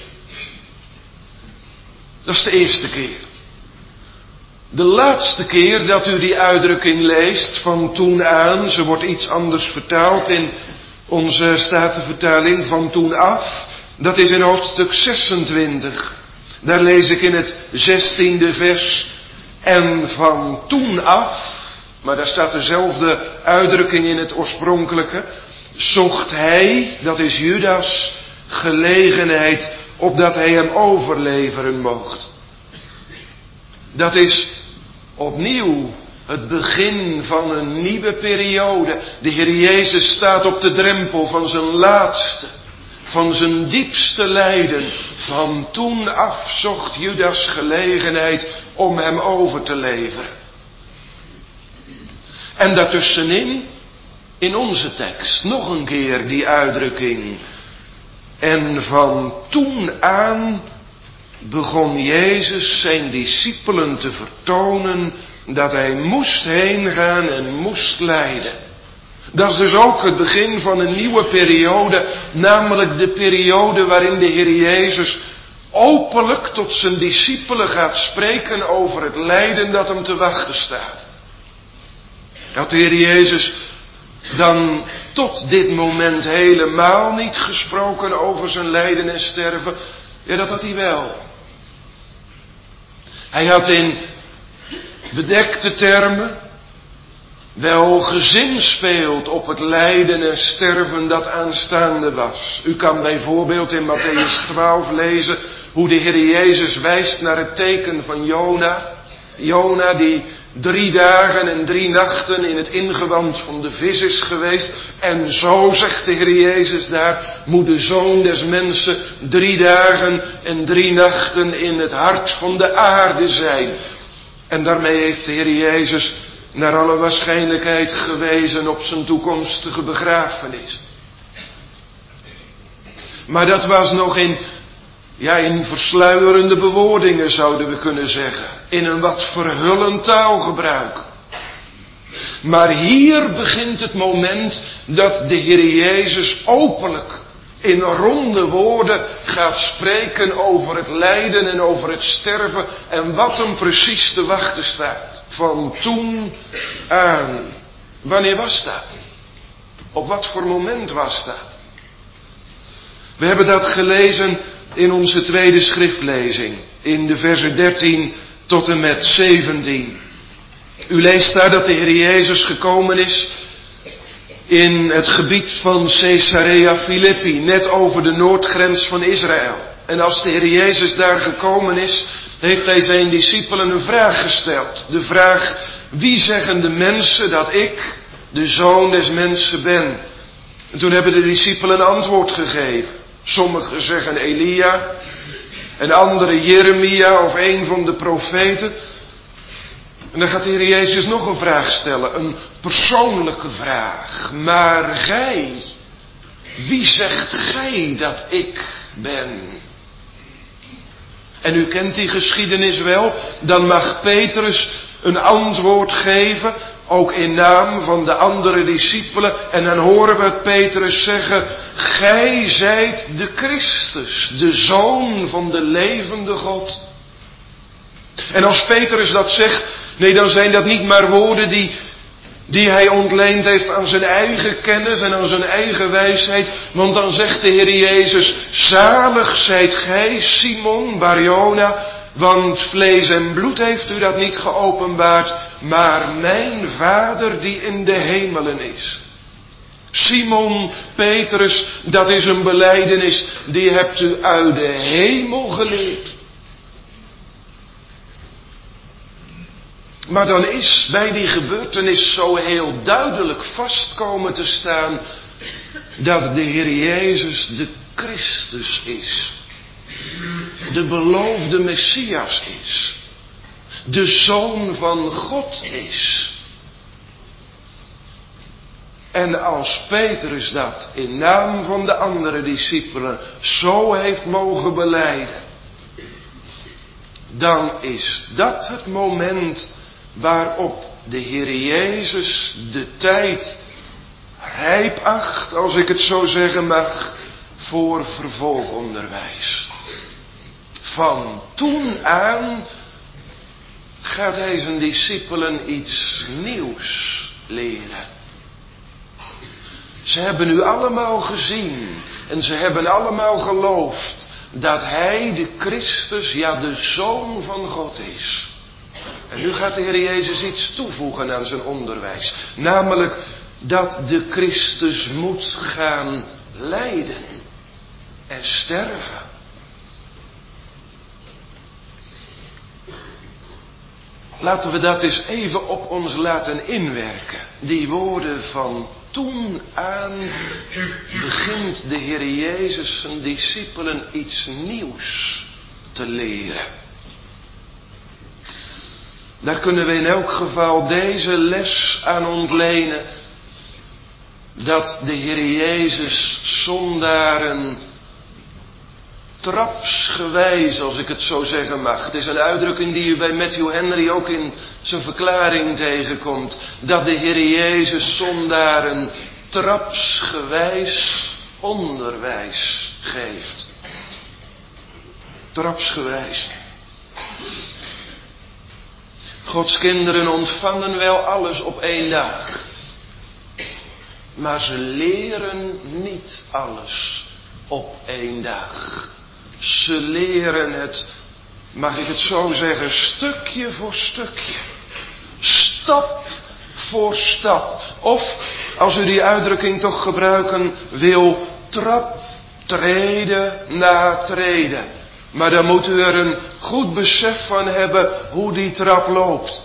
Dat is de eerste keer. De laatste keer dat u die uitdrukking leest, van toen aan, ze wordt iets anders vertaald in onze Statenvertaling, van toen af, dat is in hoofdstuk zesentwintig. Daar lees ik in het zestiende vers, en van toen af, maar daar staat dezelfde uitdrukking in het oorspronkelijke, zocht hij, dat is Judas, gelegenheid opdat hij hem overleveren mocht. Dat is opnieuw het begin van een nieuwe periode. De Heer Jezus staat op de drempel van zijn laatste, van zijn diepste lijden. Van toen af zocht Judas gelegenheid om hem over te leveren. En daartussenin, in onze tekst, nog een keer die uitdrukking. En van toen aan begon Jezus zijn discipelen te vertonen dat hij moest heen gaan en moest lijden. Dat is dus ook het begin van een nieuwe periode, namelijk de periode waarin de Heer Jezus openlijk tot zijn discipelen gaat spreken over het lijden dat hem te wachten staat. Had de Heer Jezus dan tot dit moment helemaal niet gesproken over zijn lijden en sterven? Ja, dat had hij wel. Hij had in bedekte termen wel gezinspeeld op het lijden en sterven dat aanstaande was. U kan bijvoorbeeld in Mattheüs twaalf lezen hoe de Heer Jezus wijst naar het teken van Jona. Jona die drie dagen en drie nachten in het ingewand van de vis is geweest. En zo, zegt de Heer Jezus daar, moet de Zoon des Mensen drie dagen en drie nachten in het hart van de aarde zijn. En daarmee heeft de Heer Jezus naar alle waarschijnlijkheid gewezen op zijn toekomstige begrafenis. Maar dat was nog in, ja, in versluierende bewoordingen, zouden we kunnen zeggen. In een wat verhullend taalgebruik. Maar hier begint het moment dat de Heer Jezus openlijk in ronde woorden gaat spreken over het lijden en over het sterven en wat hem precies te wachten staat. Van toen aan. Wanneer was dat? Op wat voor moment was dat? We hebben dat gelezen in onze tweede schriftlezing, in de versen dertien tot en met zeventien. U leest daar dat de Heer Jezus gekomen is in het gebied van Caesarea Philippi, net over de noordgrens van Israël. En als de Heer Jezus daar gekomen is, heeft hij zijn discipelen een vraag gesteld. De vraag: wie zeggen de mensen dat ik de Zoon des Mensen ben? En toen hebben de discipelen een antwoord gegeven. Sommigen zeggen Elia, en anderen Jeremia of een van de profeten. En dan gaat de Heer Jezus nog een vraag stellen, een persoonlijke vraag. Maar gij, wie zegt gij dat ik ben? En u kent die geschiedenis wel, dan mag Petrus een antwoord geven, ook in naam van de andere discipelen. En dan horen we Petrus zeggen, gij zijt de Christus, de Zoon van de levende God. En als Petrus dat zegt, nee, dan zijn dat niet maar woorden die, die hij ontleend heeft aan zijn eigen kennis en aan zijn eigen wijsheid. Want dan zegt de Heer Jezus, zalig zijt gij, Simon Barjona, want vlees en bloed heeft u dat niet geopenbaard, maar mijn Vader die in de hemelen is. Simon Petrus, dat is een belijdenis, die hebt u uit de hemel geleerd. Maar dan is bij die gebeurtenis zo heel duidelijk vast komen te staan dat de Heer Jezus de Christus is. De beloofde Messias is. De Zoon van God is. En als Petrus dat in naam van de andere discipelen zo heeft mogen belijden, dan is dat het moment waarop de Heer Jezus de tijd rijp acht, als ik het zo zeggen mag, voor vervolgonderwijs. Van toen aan gaat hij zijn discipelen iets nieuws leren. Ze hebben nu allemaal gezien en ze hebben allemaal geloofd dat hij de Christus, ja de Zoon van God is. En nu gaat de Heer Jezus iets toevoegen aan zijn onderwijs. Namelijk dat de Christus moet gaan lijden en sterven. Laten we dat eens even op ons laten inwerken. Die woorden van toen aan begint de Heer Jezus zijn discipelen iets nieuws te leren. Daar kunnen we in elk geval deze les aan ontlenen. Dat de Heer Jezus zondaren trapsgewijs, als ik het zo zeggen mag. Het is een uitdrukking die u bij Matthew Henry ook in zijn verklaring tegenkomt. Dat de Heer Jezus zondaren trapsgewijs onderwijs geeft. Trapsgewijs. Gods kinderen ontvangen wel alles op één dag. Maar ze leren niet alles op één dag. Ze leren het, mag ik het zo zeggen, stukje voor stukje. Stap voor stap. Of, als u die uitdrukking toch gebruiken wil, trap, treden na treden. Maar dan moet u er een goed besef van hebben hoe die trap loopt.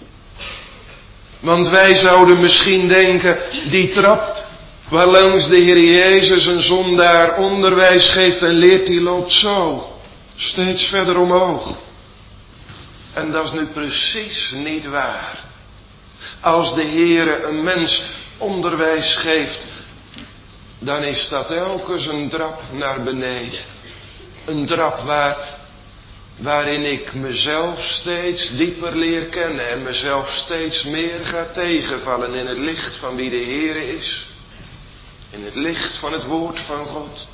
Want wij zouden misschien denken, die trap waarlangs de Heer Jezus een zondaar onderwijs geeft en leert, die loopt zo. Steeds verder omhoog. En dat is nu precies niet waar. Als de Heer een mens onderwijs geeft, dan is dat telkens een trap naar beneden. Een trap waar, waarin ik mezelf steeds dieper leer kennen en mezelf steeds meer ga tegenvallen in het licht van wie de Heer is. In het licht van het woord van God.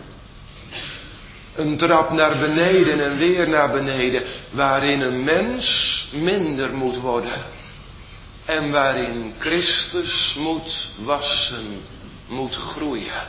Een trap naar beneden en weer naar beneden, waarin een mens minder moet worden. En waarin Christus moet wassen, moet groeien.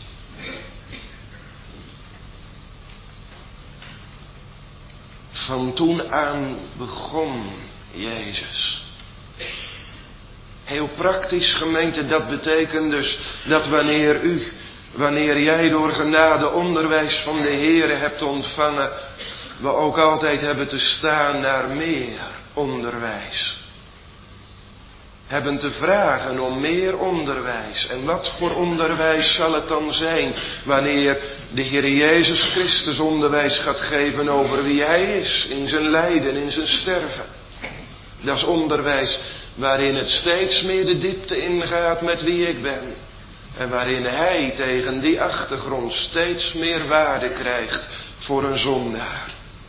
Van toen aan begon Jezus. Heel praktisch, gemeente, dat betekent dus dat wanneer u, wanneer jij door genade onderwijs van de Heere hebt ontvangen, we ook altijd hebben te staan naar meer onderwijs. Hebben te vragen om meer onderwijs. En wat voor onderwijs zal het dan zijn wanneer de Heer Jezus Christus onderwijs gaat geven over wie Hij is, in zijn lijden, in zijn sterven. Dat is onderwijs waarin het steeds meer de diepte ingaat met wie ik ben. En waarin hij tegen die achtergrond steeds meer waarde krijgt voor een zondaar.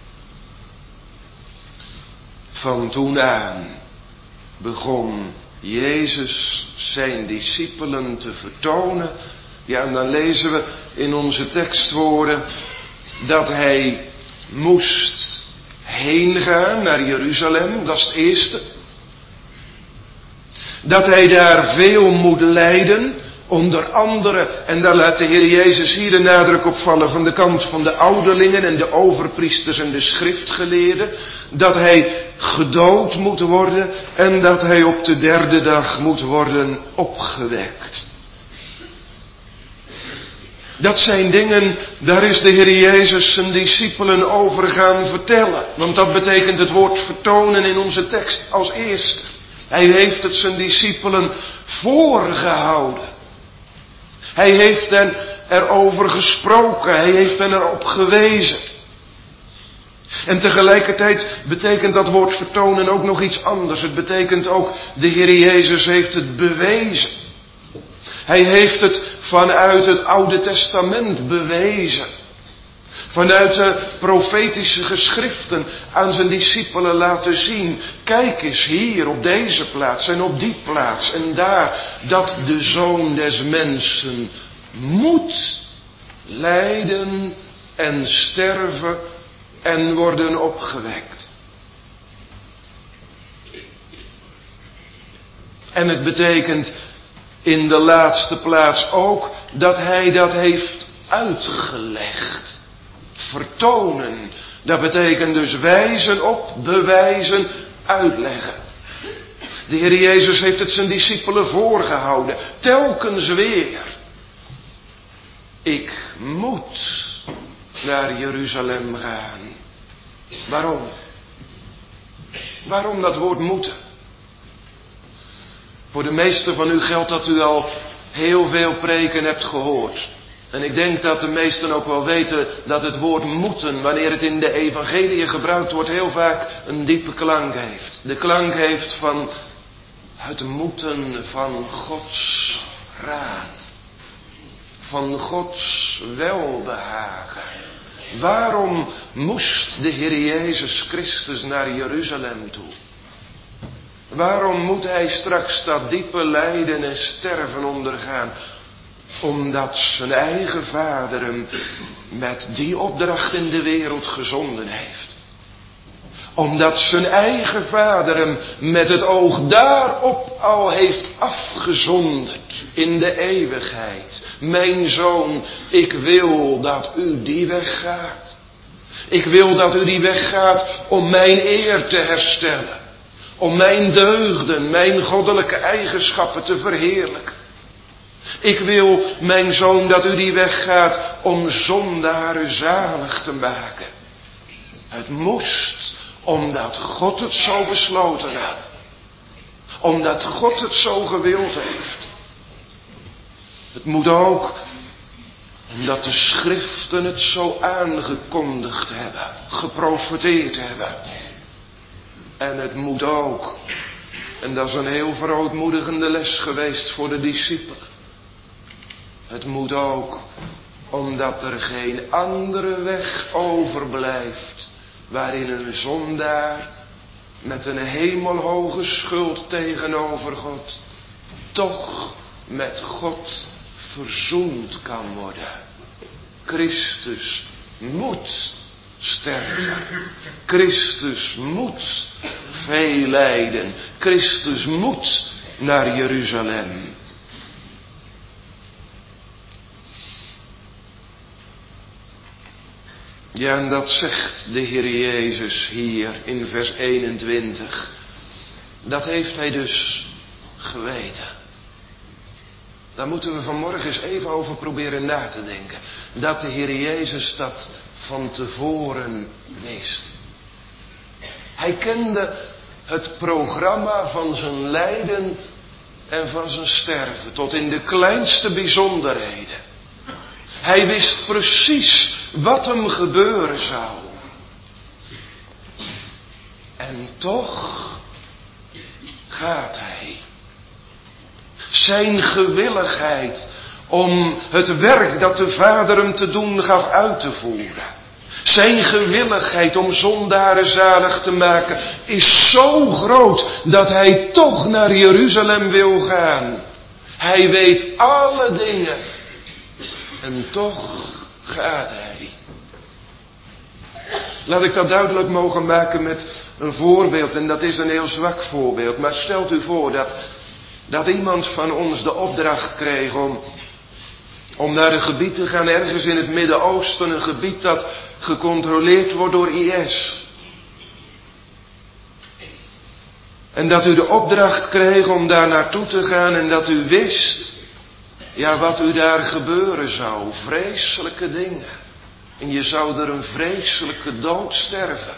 Van toen aan begon Jezus zijn discipelen te vertonen. Ja, en dan lezen we in onze tekstwoorden dat hij moest heen gaan naar Jeruzalem, dat is het eerste. Dat hij daar veel moet lijden, onder andere, en daar laat de Heer Jezus hier de nadruk op vallen van de kant van de ouderlingen en de overpriesters en de schriftgeleerden, dat hij gedood moet worden en dat hij op de derde dag moet worden opgewekt. Dat zijn dingen, daar is de Heer Jezus zijn discipelen over gaan vertellen. Want dat betekent het woord vertonen in onze tekst als eerste. Hij heeft het zijn discipelen voorgehouden. Hij heeft hen erover gesproken. Hij heeft hen erop gewezen. En tegelijkertijd betekent dat woord vertonen ook nog iets anders. Het betekent ook, de Heer Jezus heeft het bewezen. Hij heeft het vanuit het Oude Testament bewezen. Vanuit de profetische geschriften aan zijn discipelen laten zien. Kijk eens hier op deze plaats en op die plaats en daar. Dat de Zoon des Mensen moet lijden en sterven en worden opgewekt. En het betekent in de laatste plaats ook dat hij dat heeft uitgelegd. Vertonen, dat betekent dus wijzen op, bewijzen, uitleggen. De Heer Jezus heeft het zijn discipelen voorgehouden, telkens weer. Ik moet naar Jeruzalem gaan. Waarom? Waarom dat woord moeten? Voor de meesten van u geldt dat u al heel veel preken hebt gehoord. En ik denk dat de meesten ook wel weten dat het woord moeten, wanneer het in de evangelie gebruikt wordt, heel vaak een diepe klank heeft. De klank heeft van het moeten van Gods raad. Van Gods welbehagen. Waarom moest de Heer Jezus Christus naar Jeruzalem toe? Waarom moet hij straks dat diepe lijden en sterven ondergaan? Omdat zijn eigen Vader hem met die opdracht in de wereld gezonden heeft. Omdat zijn eigen Vader hem met het oog daarop al heeft afgezonderd in de eeuwigheid. Mijn zoon, ik wil dat u die weg gaat. Ik wil dat u die weg gaat om mijn eer te herstellen. Om mijn deugden, mijn goddelijke eigenschappen te verheerlijken. Ik wil, mijn zoon, dat u die weg gaat om zondaren zalig te maken. Het moest, omdat God het zo besloten had. Omdat God het zo gewild heeft. Het moet ook, omdat de schriften het zo aangekondigd hebben, geprofeteerd hebben. En het moet ook, en dat is een heel verootmoedigende les geweest voor de discipelen. Het moet ook, omdat er geen andere weg overblijft, waarin een zondaar met een hemelhoge schuld tegenover God, toch met God verzoend kan worden. Christus moet sterven. Christus moet veel lijden. Christus moet naar Jeruzalem. Ja, en dat zegt de Heer Jezus hier in vers eenentwintig. Dat heeft hij dus geweten. Daar moeten we vanmorgen eens even over proberen na te denken. Dat de Heer Jezus dat van tevoren wist. Hij kende het programma van zijn lijden en van zijn sterven tot in de kleinste bijzonderheden. Hij wist precies wat hem gebeuren zou. En toch gaat hij. Zijn gewilligheid om het werk dat de Vader hem te doen gaf uit te voeren. Zijn gewilligheid om zondaren zalig te maken is zo groot dat hij toch naar Jeruzalem wil gaan. Hij weet alle dingen en toch gaat hij. Laat ik dat duidelijk mogen maken met een voorbeeld, en dat is een heel zwak voorbeeld. Maar stelt u voor dat, dat iemand van ons de opdracht kreeg om, om naar een gebied te gaan, ergens in het Midden-Oosten, een gebied dat gecontroleerd wordt door I S. En dat u de opdracht kreeg om daar naartoe te gaan en dat u wist, ja, wat u daar gebeuren zou. Vreselijke dingen. En je zou er een vreselijke dood sterven.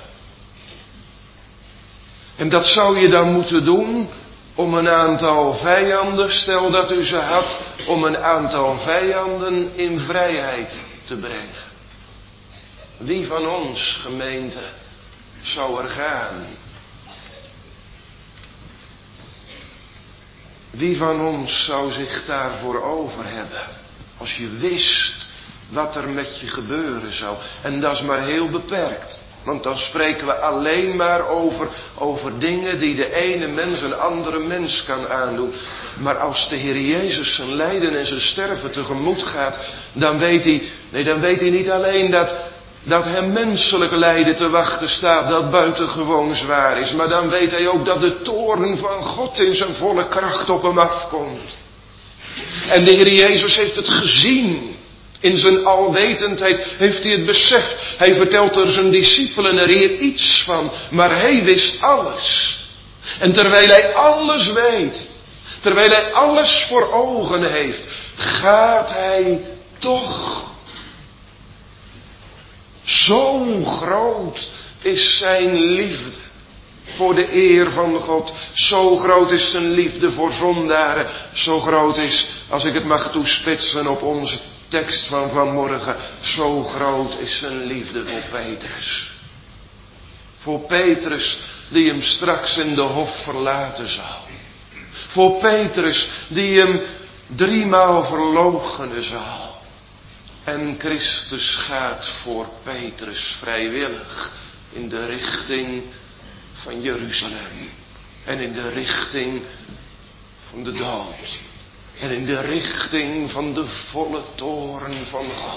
En dat zou je dan moeten doen om een aantal vijanden, stel dat u ze had, om een aantal vijanden in vrijheid te brengen. Wie van ons, gemeente, zou er gaan? Wie van ons zou zich daarvoor over hebben? Als je wist wat er met je gebeuren zou. En dat is maar heel beperkt. Want dan spreken we alleen maar over, over dingen die de ene mens een andere mens kan aandoen. Maar als de Heer Jezus zijn lijden en zijn sterven tegemoet gaat, dan weet hij, nee, dan weet hij niet alleen dat, dat hem menselijk lijden te wachten staat, dat buitengewoon zwaar is. Maar dan weet hij ook dat de toorn van God in zijn volle kracht op hem afkomt. En de Heer Jezus heeft het gezien. In zijn alwetendheid heeft hij het beseft. Hij vertelt er zijn discipelen er hier iets van. Maar hij wist alles. En terwijl hij alles weet. Terwijl hij alles voor ogen heeft. Gaat hij toch. Zo groot is zijn liefde. Voor de eer van God. Zo groot is zijn liefde voor zondaren. Zo groot is, als ik het mag toespitsen op onze tekst van vanmorgen. Zo groot is zijn liefde voor Petrus. Voor Petrus die hem straks in de hof verlaten zal. Voor Petrus die hem driemaal verloochenen zal. En Christus gaat voor Petrus vrijwillig in de richting van Jeruzalem. En in de richting van de dood. En in de richting van de volle toorn van God.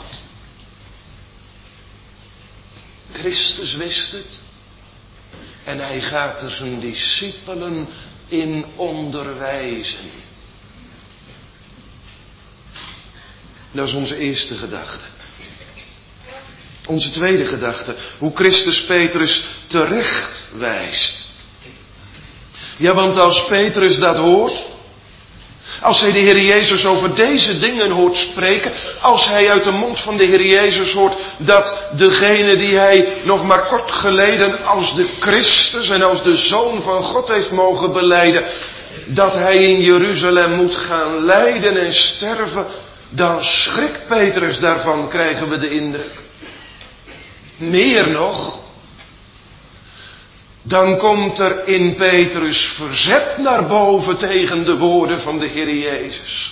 Christus wist het. En hij gaat er zijn discipelen in onderwijzen. Dat is onze eerste gedachte. Onze tweede gedachte. Hoe Christus Petrus terecht wijst. Ja, want als Petrus dat hoort. Als hij de Heer Jezus over deze dingen hoort spreken. Als hij uit de mond van de Heer Jezus hoort dat degene die hij nog maar kort geleden als de Christus en als de Zoon van God heeft mogen belijden. Dat hij in Jeruzalem moet gaan lijden en sterven. Dan schrikt Petrus daarvan, krijgen we de indruk. Meer nog. Dan komt er in Petrus verzet naar boven tegen de woorden van de Heer Jezus.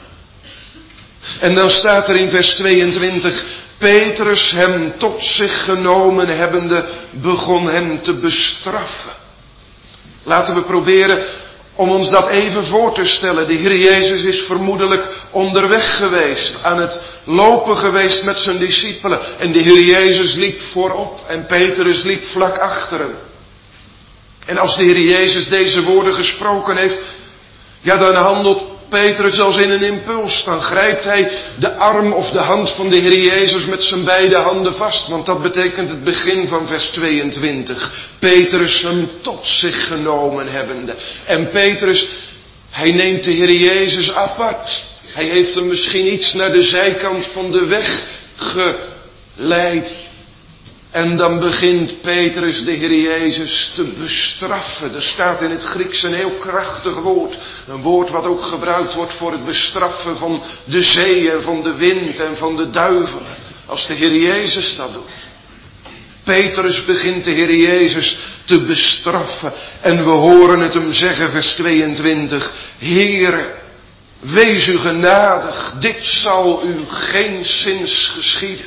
En dan staat er in vers tweeëntwintig. Petrus hem tot zich genomen hebbende begon hem te bestraffen. Laten we proberen om ons dat even voor te stellen. De Heer Jezus is vermoedelijk onderweg geweest. Aan het lopen geweest met zijn discipelen. En de Heer Jezus liep voorop. En Petrus liep vlak achter hem. En als de Heer Jezus deze woorden gesproken heeft. Ja, dan handelt Petrus als in een impuls. Dan grijpt hij de arm of de hand van de Heer Jezus met zijn beide handen vast. Want dat betekent het begin van vers tweeëntwintig. Petrus hem tot zich genomen hebbende. En Petrus, hij neemt de Heer Jezus apart. Hij heeft hem misschien iets naar de zijkant van de weg geleid. En dan begint Petrus de Heer Jezus te bestraffen. Er staat in het Grieks een heel krachtig woord. Een woord wat ook gebruikt wordt voor het bestraffen van de zee en van de wind en van de duivelen. Als de Heer Jezus dat doet. Petrus begint de Heer Jezus te bestraffen. En we horen het hem zeggen, vers tweeëntwintig. Heere, wees u genadig, dit zal u geenszins geschieden.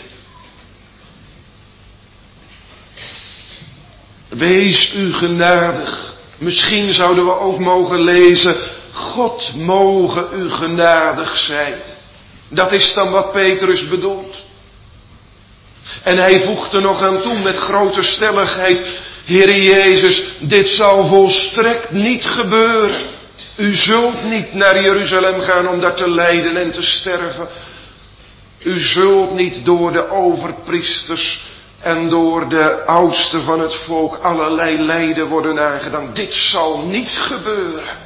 Wees u genadig. Misschien zouden we ook mogen lezen, God mogen u genadig zijn. Dat is dan wat Petrus bedoelt. En hij voegt er nog aan toe met grote stelligheid, Heere Jezus, dit zal volstrekt niet gebeuren. U zult niet naar Jeruzalem gaan om daar te lijden en te sterven. U zult niet door de overpriesters en door de oudsten van het volk allerlei lijden worden aangedaan. Dit zal niet gebeuren.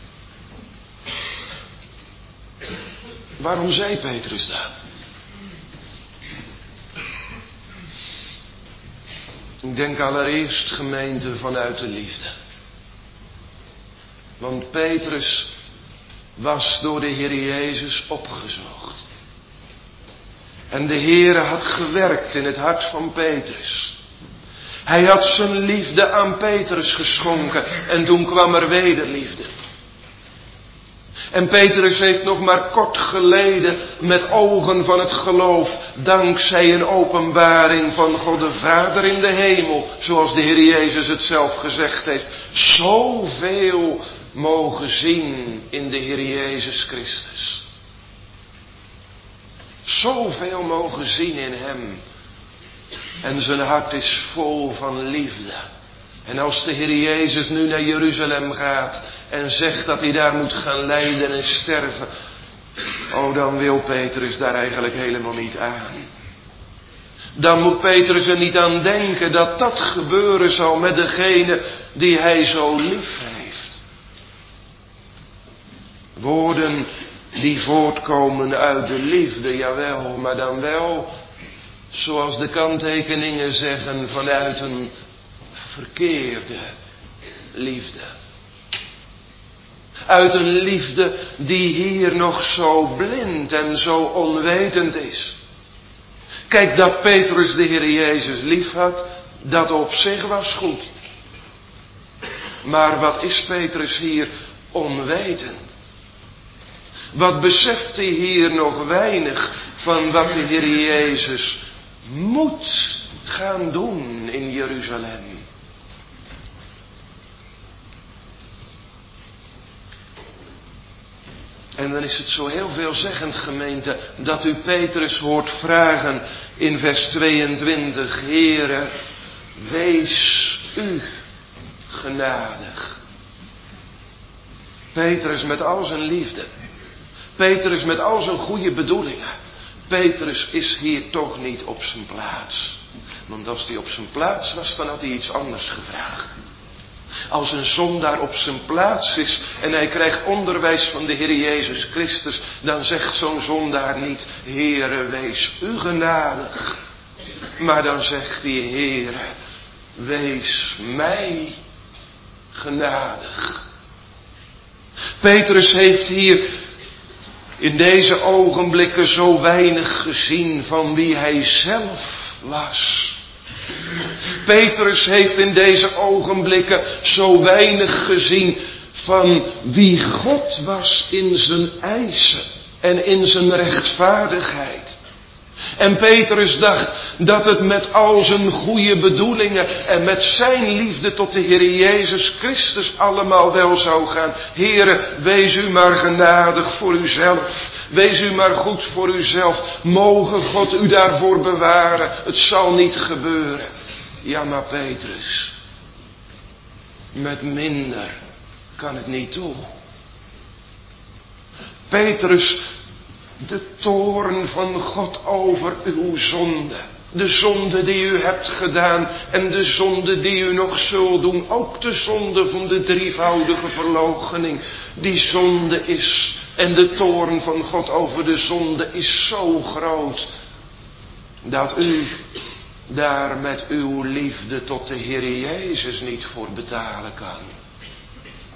Waarom zei Petrus dat? Ik denk allereerst, gemeente, vanuit de liefde. Want Petrus was door de Heer Jezus opgezocht. En de Heere had gewerkt in het hart van Petrus. Hij had zijn liefde aan Petrus geschonken. En toen kwam er wederliefde. En Petrus heeft nog maar kort geleden met ogen van het geloof, dankzij een openbaring van God de Vader in de hemel, zoals de Heer Jezus het zelf gezegd heeft, zoveel mogen zien in de Heer Jezus Christus. Zoveel mogen zien in Hem. En zijn hart is vol van liefde. En als de Heer Jezus nu naar Jeruzalem gaat en zegt dat hij daar moet gaan lijden en sterven, oh, dan wil Petrus daar eigenlijk helemaal niet aan. Dan moet Petrus er niet aan denken dat dat gebeuren zal met degene die hij zo lief heeft. Woorden die voortkomen uit de liefde, jawel, maar dan wel, zoals de kanttekeningen zeggen, vanuit een verkeerde liefde. Uit een liefde die hier nog zo blind en zo onwetend is. Kijk, dat Petrus de Heer Jezus lief had, dat op zich was goed. Maar wat is Petrus hier onwetend? Wat beseft hij hier nog weinig van wat de Heer Jezus moet gaan doen in Jeruzalem? En dan is het zo heel veelzeggend, gemeente, dat u Petrus hoort vragen in vers tweeëntwintig. Heere, wees u genadig. Petrus met al zijn liefde. Petrus met al zijn goede bedoelingen. Petrus is hier toch niet op zijn plaats. Want als hij op zijn plaats was, dan had hij iets anders gevraagd. Als een zondaar op zijn plaats is en hij krijgt onderwijs van de Heer Jezus Christus, dan zegt zo'n zondaar niet, Heere, wees u genadig. Maar dan zegt hij, Heere, wees mij genadig. Petrus heeft hier in deze ogenblikken zo weinig gezien van wie hij zelf was. Petrus heeft in deze ogenblikken zo weinig gezien van wie God was in zijn eisen en in zijn rechtvaardigheid. En Petrus dacht dat het met al zijn goede bedoelingen en met zijn liefde tot de Heer Jezus Christus allemaal wel zou gaan. Heere, wees u maar genadig voor uzelf. Wees u maar goed voor uzelf. Mogen God u daarvoor bewaren. Het zal niet gebeuren. Ja, maar Petrus, met minder kan het niet toe. Petrus, de toorn van God over uw zonde. De zonde die u hebt gedaan en de zonde die u nog zult doen. Ook de zonde van de drievoudige verloochening. Die zonde is en de toorn van God over de zonde is zo groot. Dat u daar met uw liefde tot de Heer Jezus niet voor betalen kan.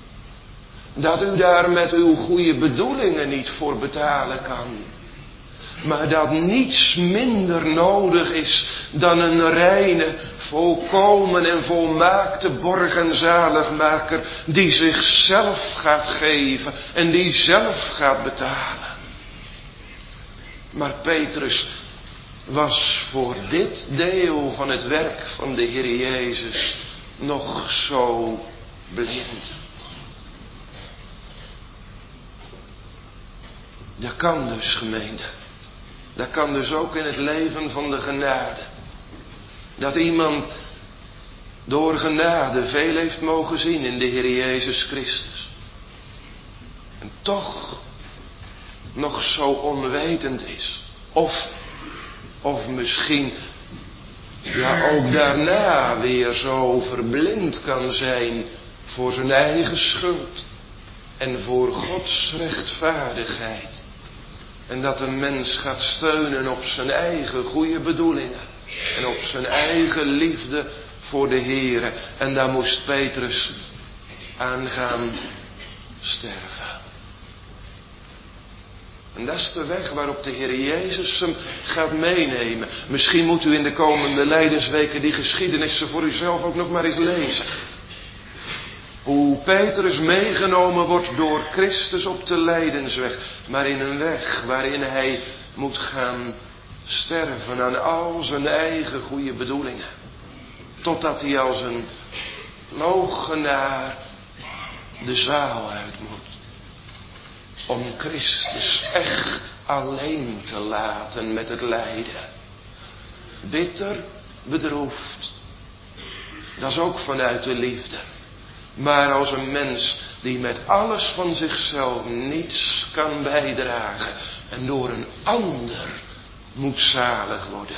Dat u daar met uw goede bedoelingen niet voor betalen kan. maar dat niets minder nodig is dan een reine, volkomen en volmaakte borg en zaligmaker die zichzelf gaat geven en die zelf gaat betalen. Maar Petrus was voor dit deel van het werk van de Heer Jezus nog zo blind. Dat kan dus, gemeente. Dat kan dus ook in het leven van de genade. Dat iemand door genade veel heeft mogen zien in de Heer Jezus Christus. En toch nog zo onwetend is. Of, of misschien ja ook daarna weer zo verblind kan zijn voor zijn eigen schuld. En voor Gods rechtvaardigheid. En dat een mens gaat steunen op zijn eigen goede bedoelingen. En op zijn eigen liefde voor de Heere. En daar moest Petrus aan gaan sterven. En dat is de weg waarop de Heer Jezus hem gaat meenemen. Misschien moet u in de komende lijdensweken die geschiedenissen voor uzelf ook nog maar eens lezen. Hoe Petrus meegenomen wordt door Christus op de lijdensweg. Maar in een weg waarin hij moet gaan sterven aan al zijn eigen goede bedoelingen. Totdat hij als een loochenaar de zaal uit moet. Om Christus echt alleen te laten met het lijden. Bitter, bedroefd. Dat is ook vanuit de liefde. Maar als een mens die met alles van zichzelf niets kan bijdragen. En door een ander moet zalig worden.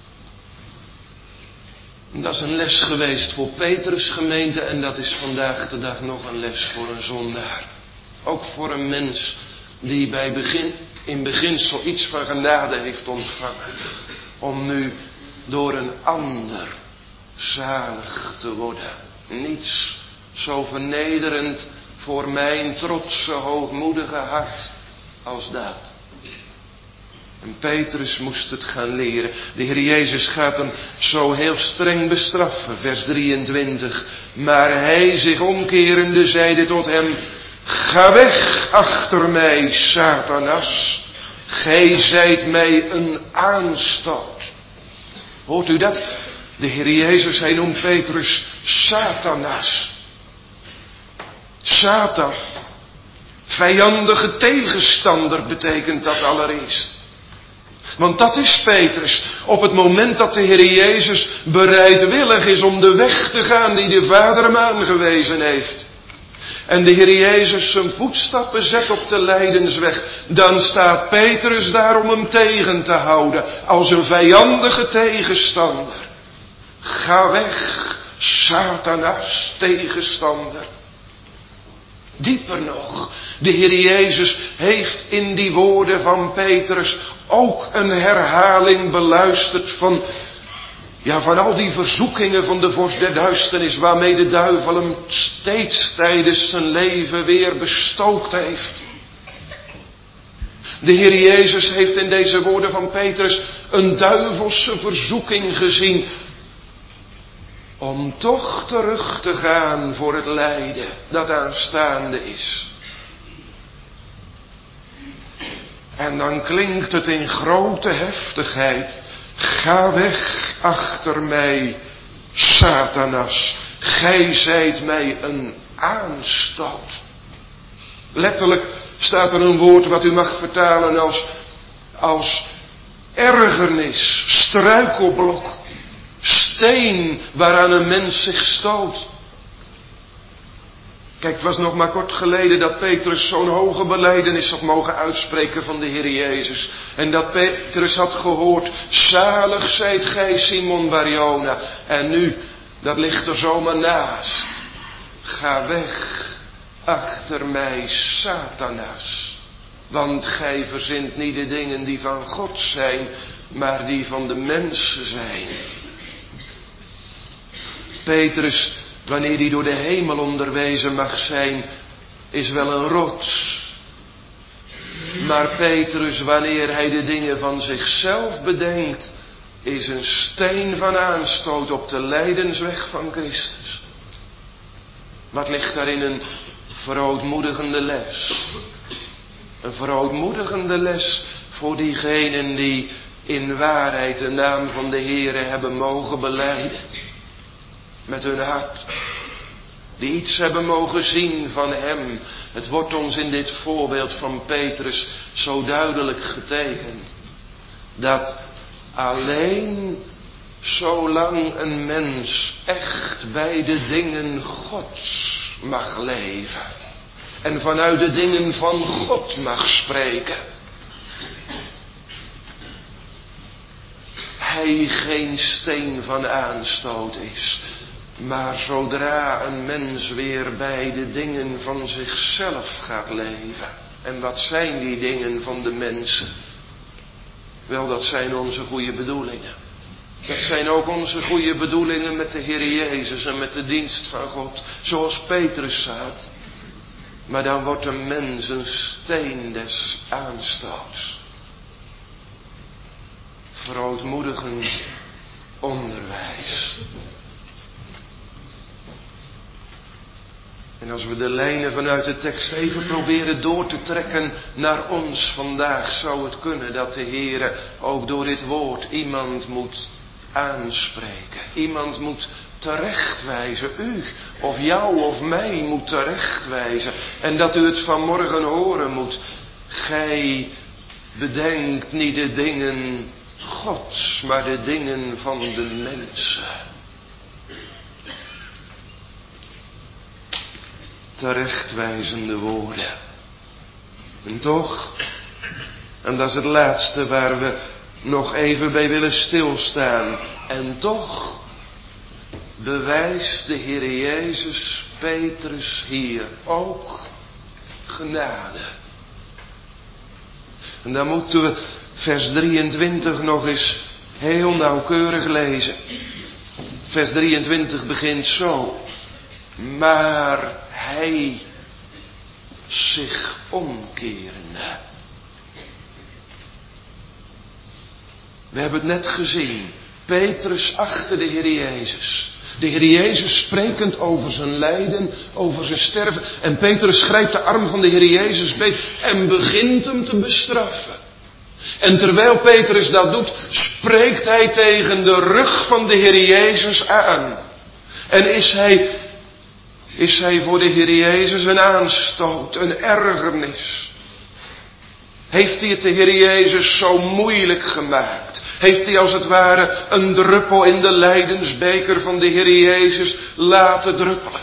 Dat is een les geweest voor Petrus, gemeente. En dat is vandaag de dag nog een les voor een zondaar. Ook voor een mens die bij begin, in beginsel iets van genade heeft ontvangen. Om nu door een ander zalig te worden. Niets zo vernederend voor mijn trotse, hoogmoedige hart als dat. En Petrus moest het gaan leren. De Heer Jezus gaat hem zo heel streng bestraffen, vers drieëntwintig. Maar hij, zich omkerende, zeide tot hem: ga weg achter mij, Satanas. Gij zijt mij een aanstoot. Hoort u dat? De Heer Jezus, hij noemt Petrus Satanas. Satan. Vijandige tegenstander betekent dat allereerst. Want dat is Petrus. Op het moment dat de Heer Jezus bereidwillig is om de weg te gaan die de Vader hem aangewezen heeft. En de Heer Jezus zijn voetstappen zet op de lijdensweg. Dan staat Petrus daar om hem tegen te houden. Als een vijandige tegenstander. Ga weg, Satanas, tegenstander. Dieper nog, de Heer Jezus heeft in die woorden van Petrus ook een herhaling beluisterd van, ja, van al die verzoekingen van de vorst der duisternis waarmee de duivel hem steeds tijdens zijn leven weer bestookt heeft. De Heer Jezus heeft in deze woorden van Petrus een duivelse verzoeking gezien om toch terug te gaan voor het lijden dat aanstaande is. En dan klinkt het in grote heftigheid: ga weg achter mij, Satanas. Gij zijt mij een aanstoot. Letterlijk staat er een woord wat u mag vertalen als, als ergernis, struikelblok. Steen waaraan een mens zich stoot. Kijk, het was nog maar kort geleden dat Petrus zo'n hoge belijdenis had mogen uitspreken van de Heer Jezus. En dat Petrus had gehoord: zalig zijt gij, Simon Barjona. En nu, dat ligt er zomaar naast. Ga weg achter mij, Satanas. Want gij verzint niet de dingen die van God zijn, maar die van de mensen zijn. Petrus, wanneer hij door de hemel onderwezen mag zijn, is wel een rots. Maar Petrus, wanneer hij de dingen van zichzelf bedenkt, is een steen van aanstoot op de lijdensweg van Christus. Wat ligt daarin? Een verootmoedigende les. Een verootmoedigende les voor diegenen die in waarheid de naam van de Heere hebben mogen belijden. Met hun hart. Die iets hebben mogen zien van hem. Het wordt ons in dit voorbeeld van Petrus zo duidelijk getekend. Dat alleen zolang een mens echt bij de dingen Gods mag leven. En vanuit de dingen van God mag spreken. Hij geen steen van aanstoot is. Maar zodra een mens weer bij de dingen van zichzelf gaat leven. En wat zijn die dingen van de mensen? Wel, dat zijn onze goede bedoelingen. Dat zijn ook onze goede bedoelingen met de Heer Jezus en met de dienst van God. Zoals Petrus staat. Maar dan wordt een mens een steen des aanstoots. Verootmoedigend onderwijs. En als we de lijnen vanuit de tekst even proberen door te trekken naar ons vandaag, zou het kunnen dat de Heere ook door dit woord iemand moet aanspreken. Iemand moet terechtwijzen. U of jou of mij moet terechtwijzen. En dat u het vanmorgen horen moet. Gij bedenkt niet de dingen Gods, maar de dingen van de mensen. Terechtwijzende woorden. En toch, en dat is het laatste waar we nog even bij willen stilstaan. En toch bewijst de Heer Jezus Petrus hier ook genade. En dan moeten we vers drieëntwintig nog eens heel nauwkeurig lezen. Vers drieëntwintig begint zo. Maar hij zich omkerende. We hebben het net gezien. Petrus achter de Heer Jezus. De Heer Jezus sprekend over zijn lijden, over zijn sterven. En Petrus grijpt de arm van de Heer Jezus beet en begint hem te bestraffen. En terwijl Petrus dat doet, spreekt hij tegen de rug van de Heer Jezus aan. En is hij, is hij voor de Heer Jezus een aanstoot, een ergernis? Heeft hij het de Heer Jezus zo moeilijk gemaakt? Heeft hij als het ware een druppel in de lijdensbeker van de Heer Jezus laten druppelen?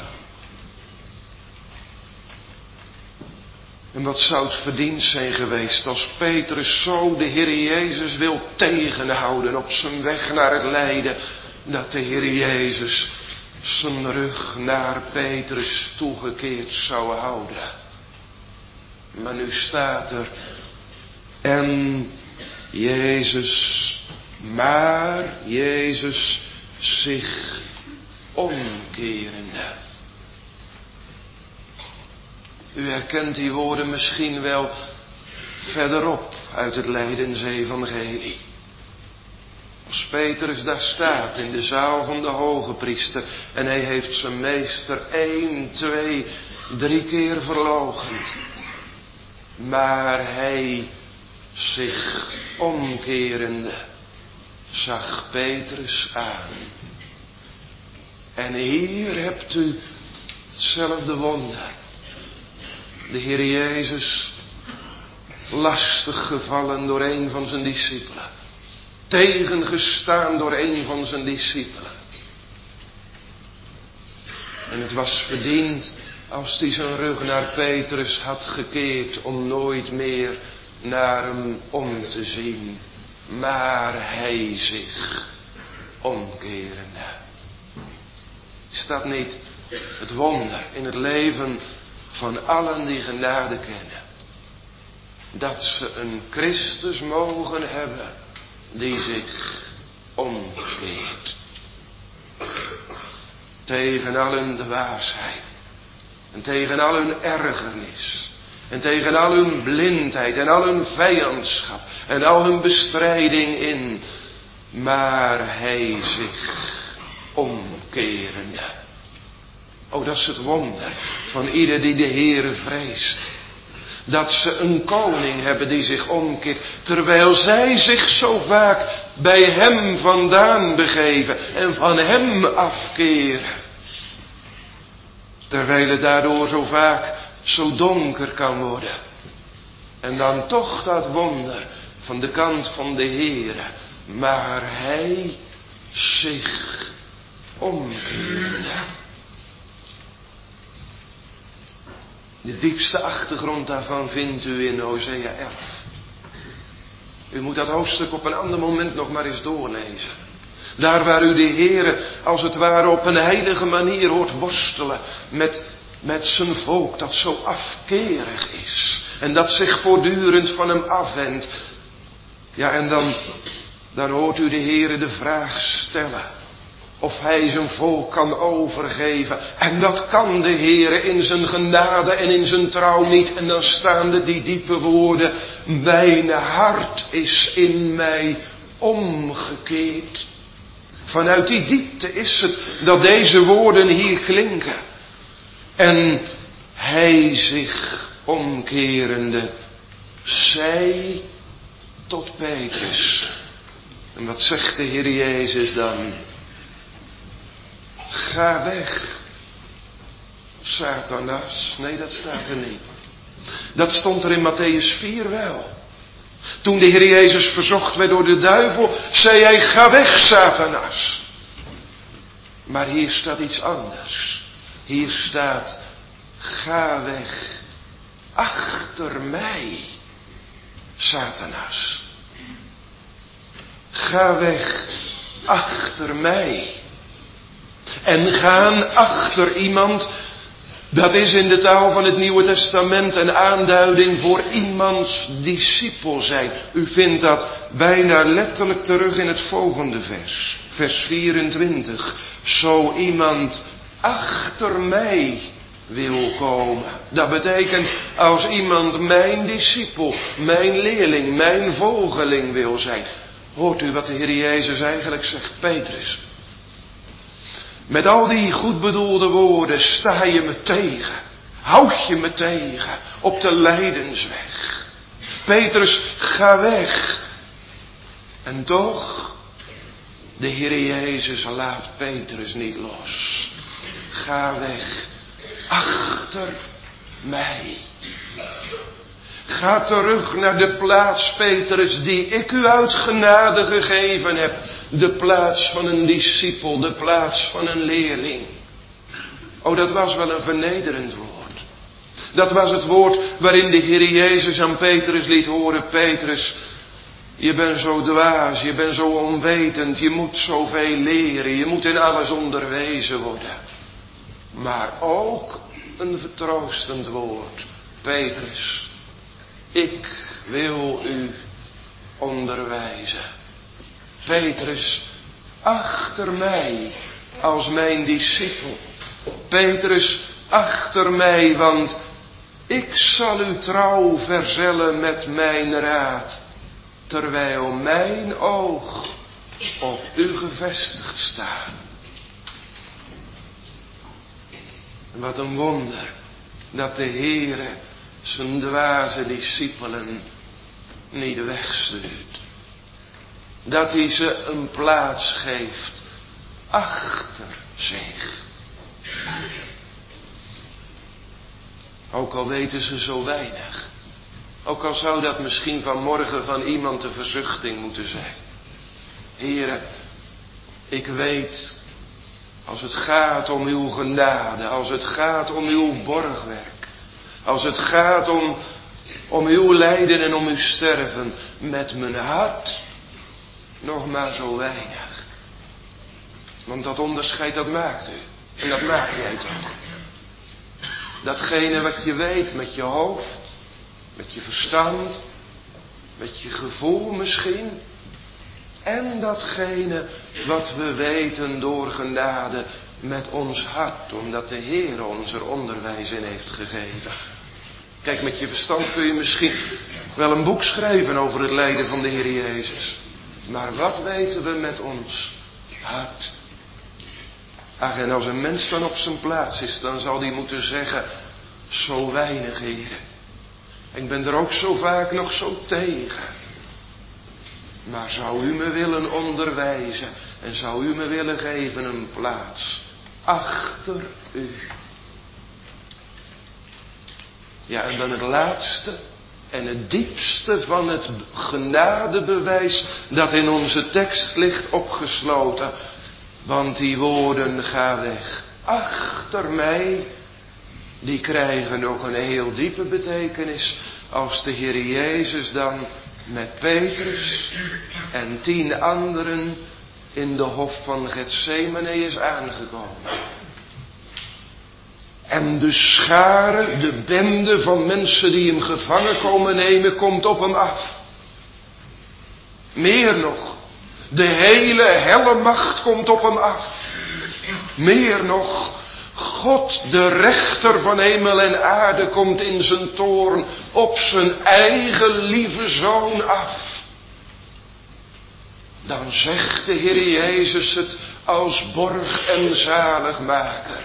En wat zou het verdiend zijn geweest als Petrus zo de Heer Jezus wil tegenhouden op zijn weg naar het lijden, dat de Heer Jezus zijn rug naar Petrus toegekeerd zou houden. Maar nu staat er, en Jezus, maar Jezus zich omkerende. U herkent die woorden misschien wel verderop uit het Lijdensevangelie. Als Petrus daar staat in de zaal van de hogepriester en hij heeft zijn meester één, twee, drie keer verloochend. Maar hij zich omkerende zag Petrus aan. En hier hebt u hetzelfde wonder. De Heer Jezus lastig gevallen door een van zijn discipelen. Tegengestaan door een van zijn discipelen. En het was verdiend als hij zijn rug naar Petrus had gekeerd om nooit meer naar hem om te zien. Maar hij zich omkerende. Is dat niet het wonder in het leven van allen die genade kennen? Dat ze een Christus mogen hebben die zich omkeert. Tegen al hun dwaasheid. En tegen al hun ergernis. En tegen al hun blindheid en al hun vijandschap en al hun bestrijding in. Maar hij zich omkerende. Oh, dat is het wonder van ieder die de Heere vreest. Dat ze een koning hebben die zich omkeert. Terwijl zij zich zo vaak bij hem vandaan begeven en van hem afkeren. Terwijl het daardoor zo vaak zo donker kan worden. En dan toch dat wonder van de kant van de Heere. Maar hij zich omkeerde. De diepste achtergrond daarvan vindt u in Hosea elf. U moet dat hoofdstuk op een ander moment nog maar eens doorlezen. Daar waar u de Heere als het ware op een heilige manier hoort worstelen met, met zijn volk dat zo afkerig is. En dat zich voortdurend van hem afwendt. Ja, en dan, dan hoort u de Heere de vraag stellen. Of hij zijn volk kan overgeven. En dat kan de Heere in zijn genade en in zijn trouw niet. En dan staan er die diepe woorden. Mijn hart is in mij omgekeerd. Vanuit die diepte is het dat deze woorden hier klinken. En hij zich omkerende zei tot Petrus. En wat zegt de Heer Jezus dan? Ga weg, Satanas. Nee, dat staat er niet. Dat stond er in Matthäus vier wel. Toen de Heer Jezus verzocht werd door de duivel, zei hij, ga weg, Satanas. Maar hier staat iets anders. Hier staat, ga weg, achter mij, Satanas. Ga weg, achter mij. En gaan achter iemand, dat is in de taal van het Nieuwe Testament een aanduiding voor iemands discipel zijn. U vindt dat bijna letterlijk terug in het volgende vers. Vers vierentwintig. Zo iemand achter mij wil komen. Dat betekent als iemand mijn discipel, mijn leerling, mijn volgeling wil zijn. Hoort u wat de Heer Jezus eigenlijk zegt? Petrus. Met al die goed bedoelde woorden sta je me tegen. Houd je me tegen op de lijdensweg. Petrus, ga weg. En toch, de Heer Jezus laat Petrus niet los. Ga weg. Achter mij. Ga terug naar de plaats, Petrus, die ik u uit genade gegeven heb. De plaats van een discipel, de plaats van een leerling. Oh, dat was wel een vernederend woord. Dat was het woord waarin de Heer Jezus aan Petrus liet horen. Petrus, je bent zo dwaas, je bent zo onwetend, je moet zoveel leren, je moet in alles onderwezen worden. Maar ook een vertroostend woord. Petrus, ik wil u onderwijzen. Petrus, achter mij als mijn discipel. Petrus, achter mij, want ik zal u trouw verzellen met mijn raad, terwijl mijn oog op u gevestigd staat. Wat een wonder dat de Heere zijn dwaze discipelen niet wegstuurt. Dat hij ze een plaats geeft achter zich. Ook al weten ze zo weinig. Ook al zou dat misschien vanmorgen van iemand de verzuchting moeten zijn. Heere, ik weet, als het gaat om uw genade, als het gaat om uw borgwerk, als het gaat om, om uw lijden en om uw sterven, met mijn hart nog maar zo weinig. Want dat onderscheid, dat maakt u. En dat maak jij toch. Datgene wat je weet met je hoofd, met je verstand, met je gevoel misschien. En datgene wat we weten door genade met ons hart, omdat de Heer ons er onderwijs in heeft gegeven. Kijk, met je verstand kun je misschien wel een boek schrijven over het lijden van de Heer Jezus. Maar wat weten we met ons hart? Ach, en als een mens dan op zijn plaats is, dan zal die moeten zeggen, zo weinig, Heer. Ik ben er ook zo vaak nog zo tegen. Maar zou u me willen onderwijzen en zou u me willen geven een plaats achter u? Ja, en dan het laatste en het diepste van het genadebewijs dat in onze tekst ligt opgesloten. Want die woorden, ga weg achter mij, die krijgen nog een heel diepe betekenis als de Heer Jezus dan met Petrus en tien anderen in de hof van Getsemane is aangekomen. En de schare, de bende van mensen die hem gevangen komen nemen, komt op hem af. Meer nog, de hele helle macht komt op hem af. Meer nog, God, de rechter van hemel en aarde, komt in zijn toorn op zijn eigen lieve zoon af. Dan zegt de Heer Jezus het als borg en zaligmaker.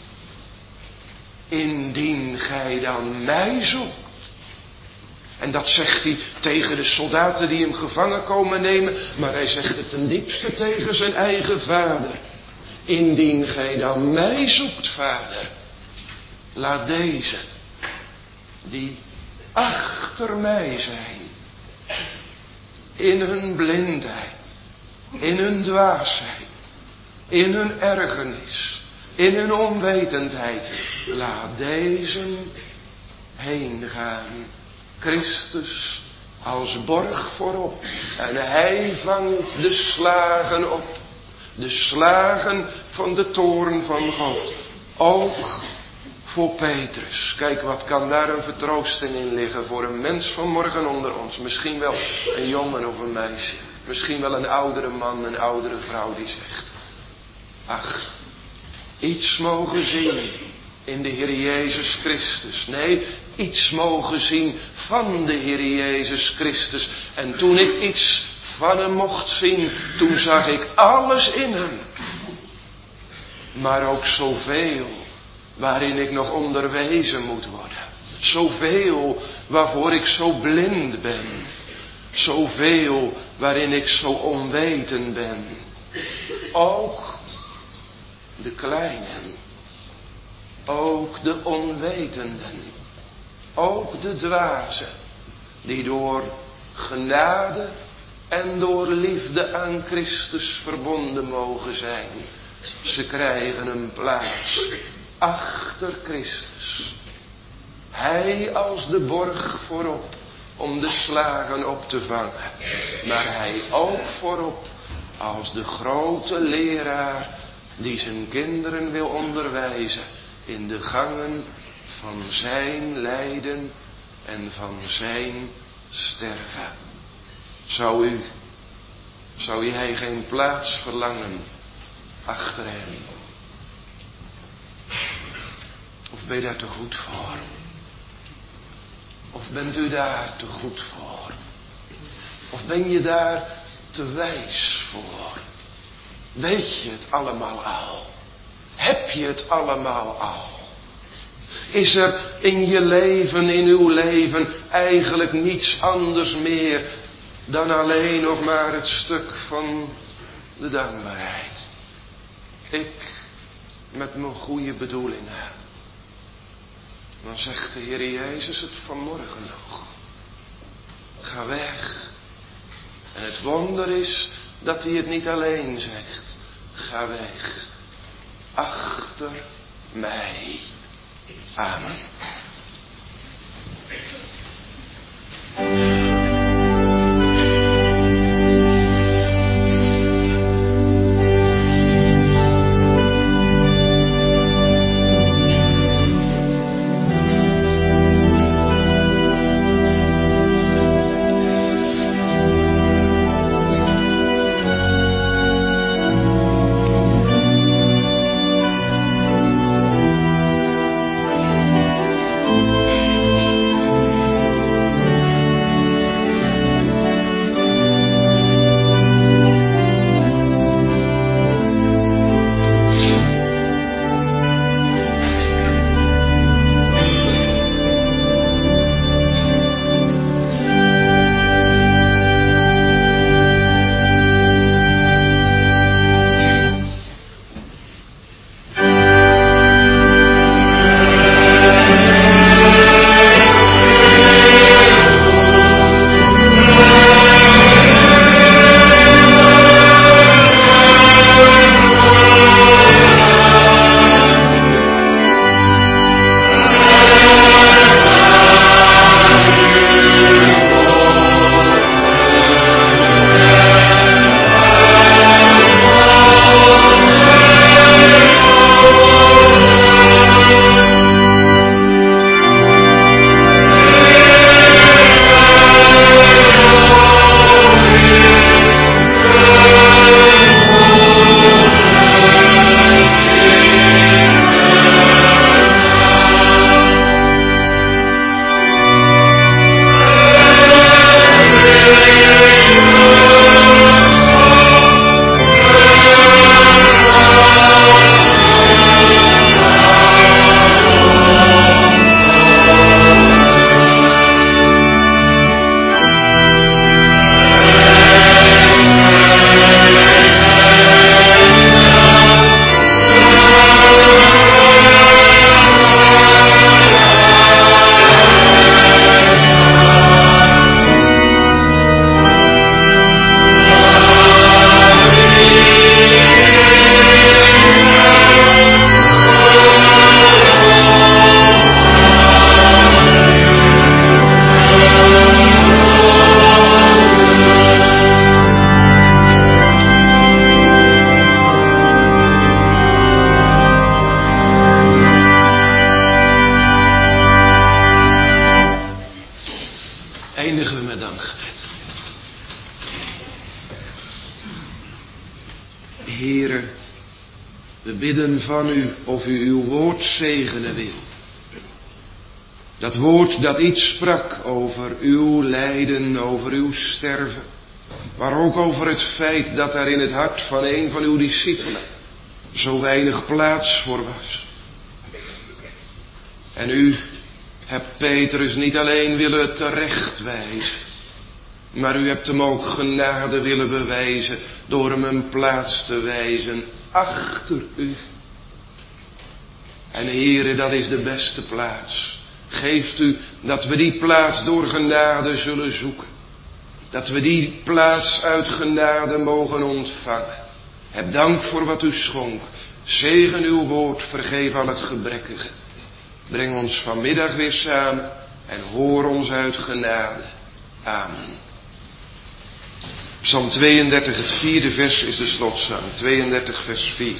Indien gij dan mij zoekt. En dat zegt hij tegen de soldaten die hem gevangen komen nemen. Maar hij zegt het ten diepste tegen zijn eigen vader. Indien gij dan mij zoekt, vader. Laat deze, die achter mij zijn. In hun blindheid. In hun dwaasheid. In hun ergernis. In hun onwetendheid. Laat deze heen gaan. Christus als borg voorop. En hij vangt de slagen op. De slagen van de toorn van God. Ook voor Petrus. Kijk, wat kan daar een vertroosting in liggen voor een mens van morgen onder ons. Misschien wel een jongen of een meisje. Misschien wel een oudere man, een oudere vrouw die zegt. Ach, iets mogen zien in de Heer Jezus Christus. Nee, iets mogen zien van de Heer Jezus Christus. En toen ik iets van hem mocht zien, toen zag ik alles in hem. Maar ook zoveel waarin ik nog onderwezen moet worden. Zoveel waarvoor ik zo blind ben. Zoveel waarin ik zo onwetend ben. Ook de kleinen. Ook de onwetenden. Ook de dwazen. Die door genade en door liefde aan Christus verbonden mogen zijn. Ze krijgen een plaats achter Christus. Hij als de borg voorop om de slagen op te vangen. Maar hij ook voorop als de grote leraar die zijn kinderen wil onderwijzen in de gangen van zijn lijden en van zijn sterven. Zou u, zou jij geen plaats verlangen achter hem? Of ben je daar te goed voor? Of bent u daar te goed voor? Of ben je daar te wijs voor? Weet je het allemaal al? Heb je het allemaal al? Is er in je leven, in uw leven, eigenlijk niets anders meer dan alleen nog maar het stuk van de dankbaarheid? Ik met mijn goede bedoelingen. Dan zegt de Heer Jezus het vanmorgen nog. Ga weg. En het wonder is dat hij het niet alleen zegt. Ga weg. Achter mij. Amen. Heere, we bidden van u of u uw woord zegenen wil. Dat woord dat iets sprak over uw lijden, over uw sterven. Maar ook over het feit dat daar in het hart van een van uw discipelen zo weinig plaats voor was. En u hebt Petrus niet alleen willen terechtwijzen, maar u hebt hem ook genade willen bewijzen door hem een plaats te wijzen achter u. En Heere, dat is de beste plaats. Geeft u dat we die plaats door genade zullen zoeken. Dat we die plaats uit genade mogen ontvangen. Heb dank voor wat u schonk. Zegen uw woord, vergeef al het gebrekkige. Breng ons vanmiddag weer samen en hoor ons uit genade. Amen. Psalm tweeëndertig, het vierde vers is de slotzang. tweeëndertig vers vier.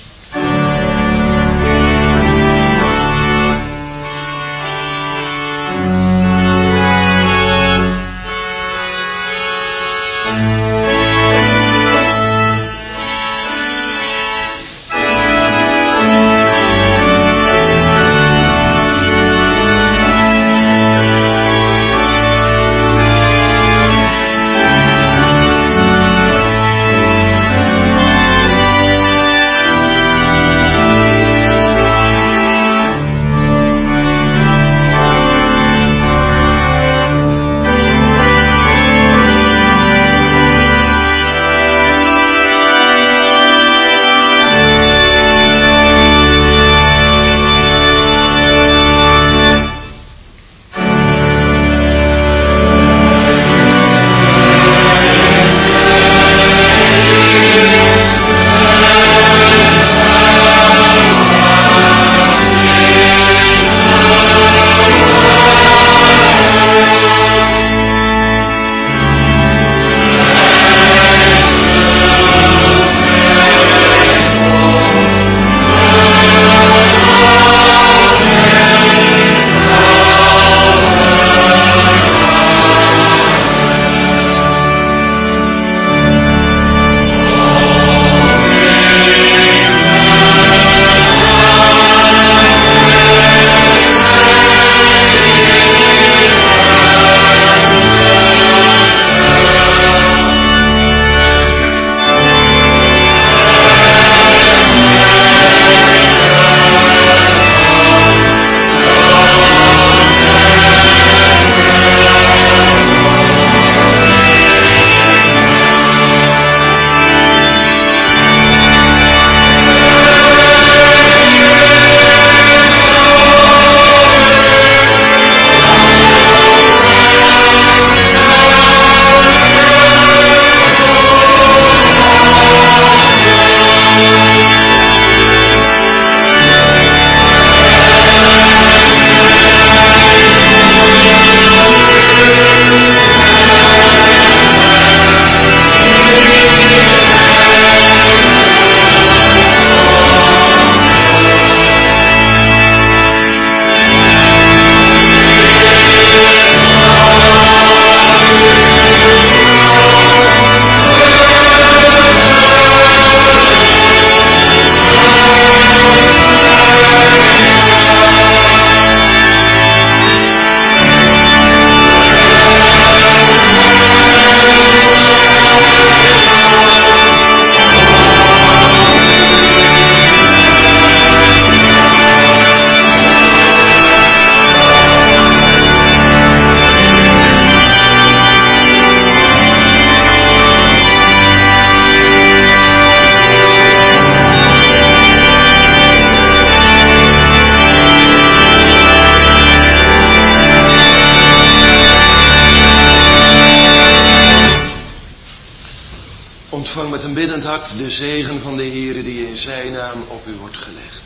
Ontvang met een biddend hart de zegen van de Heere die in zijn naam op u wordt gelegd.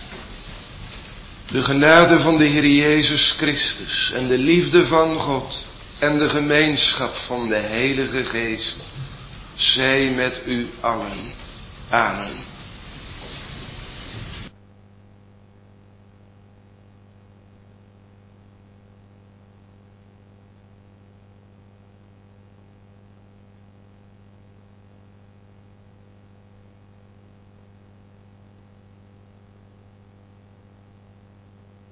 De genade van de Heer Jezus Christus en de liefde van God en de gemeenschap van de Heilige Geest zij met u allen. Amen.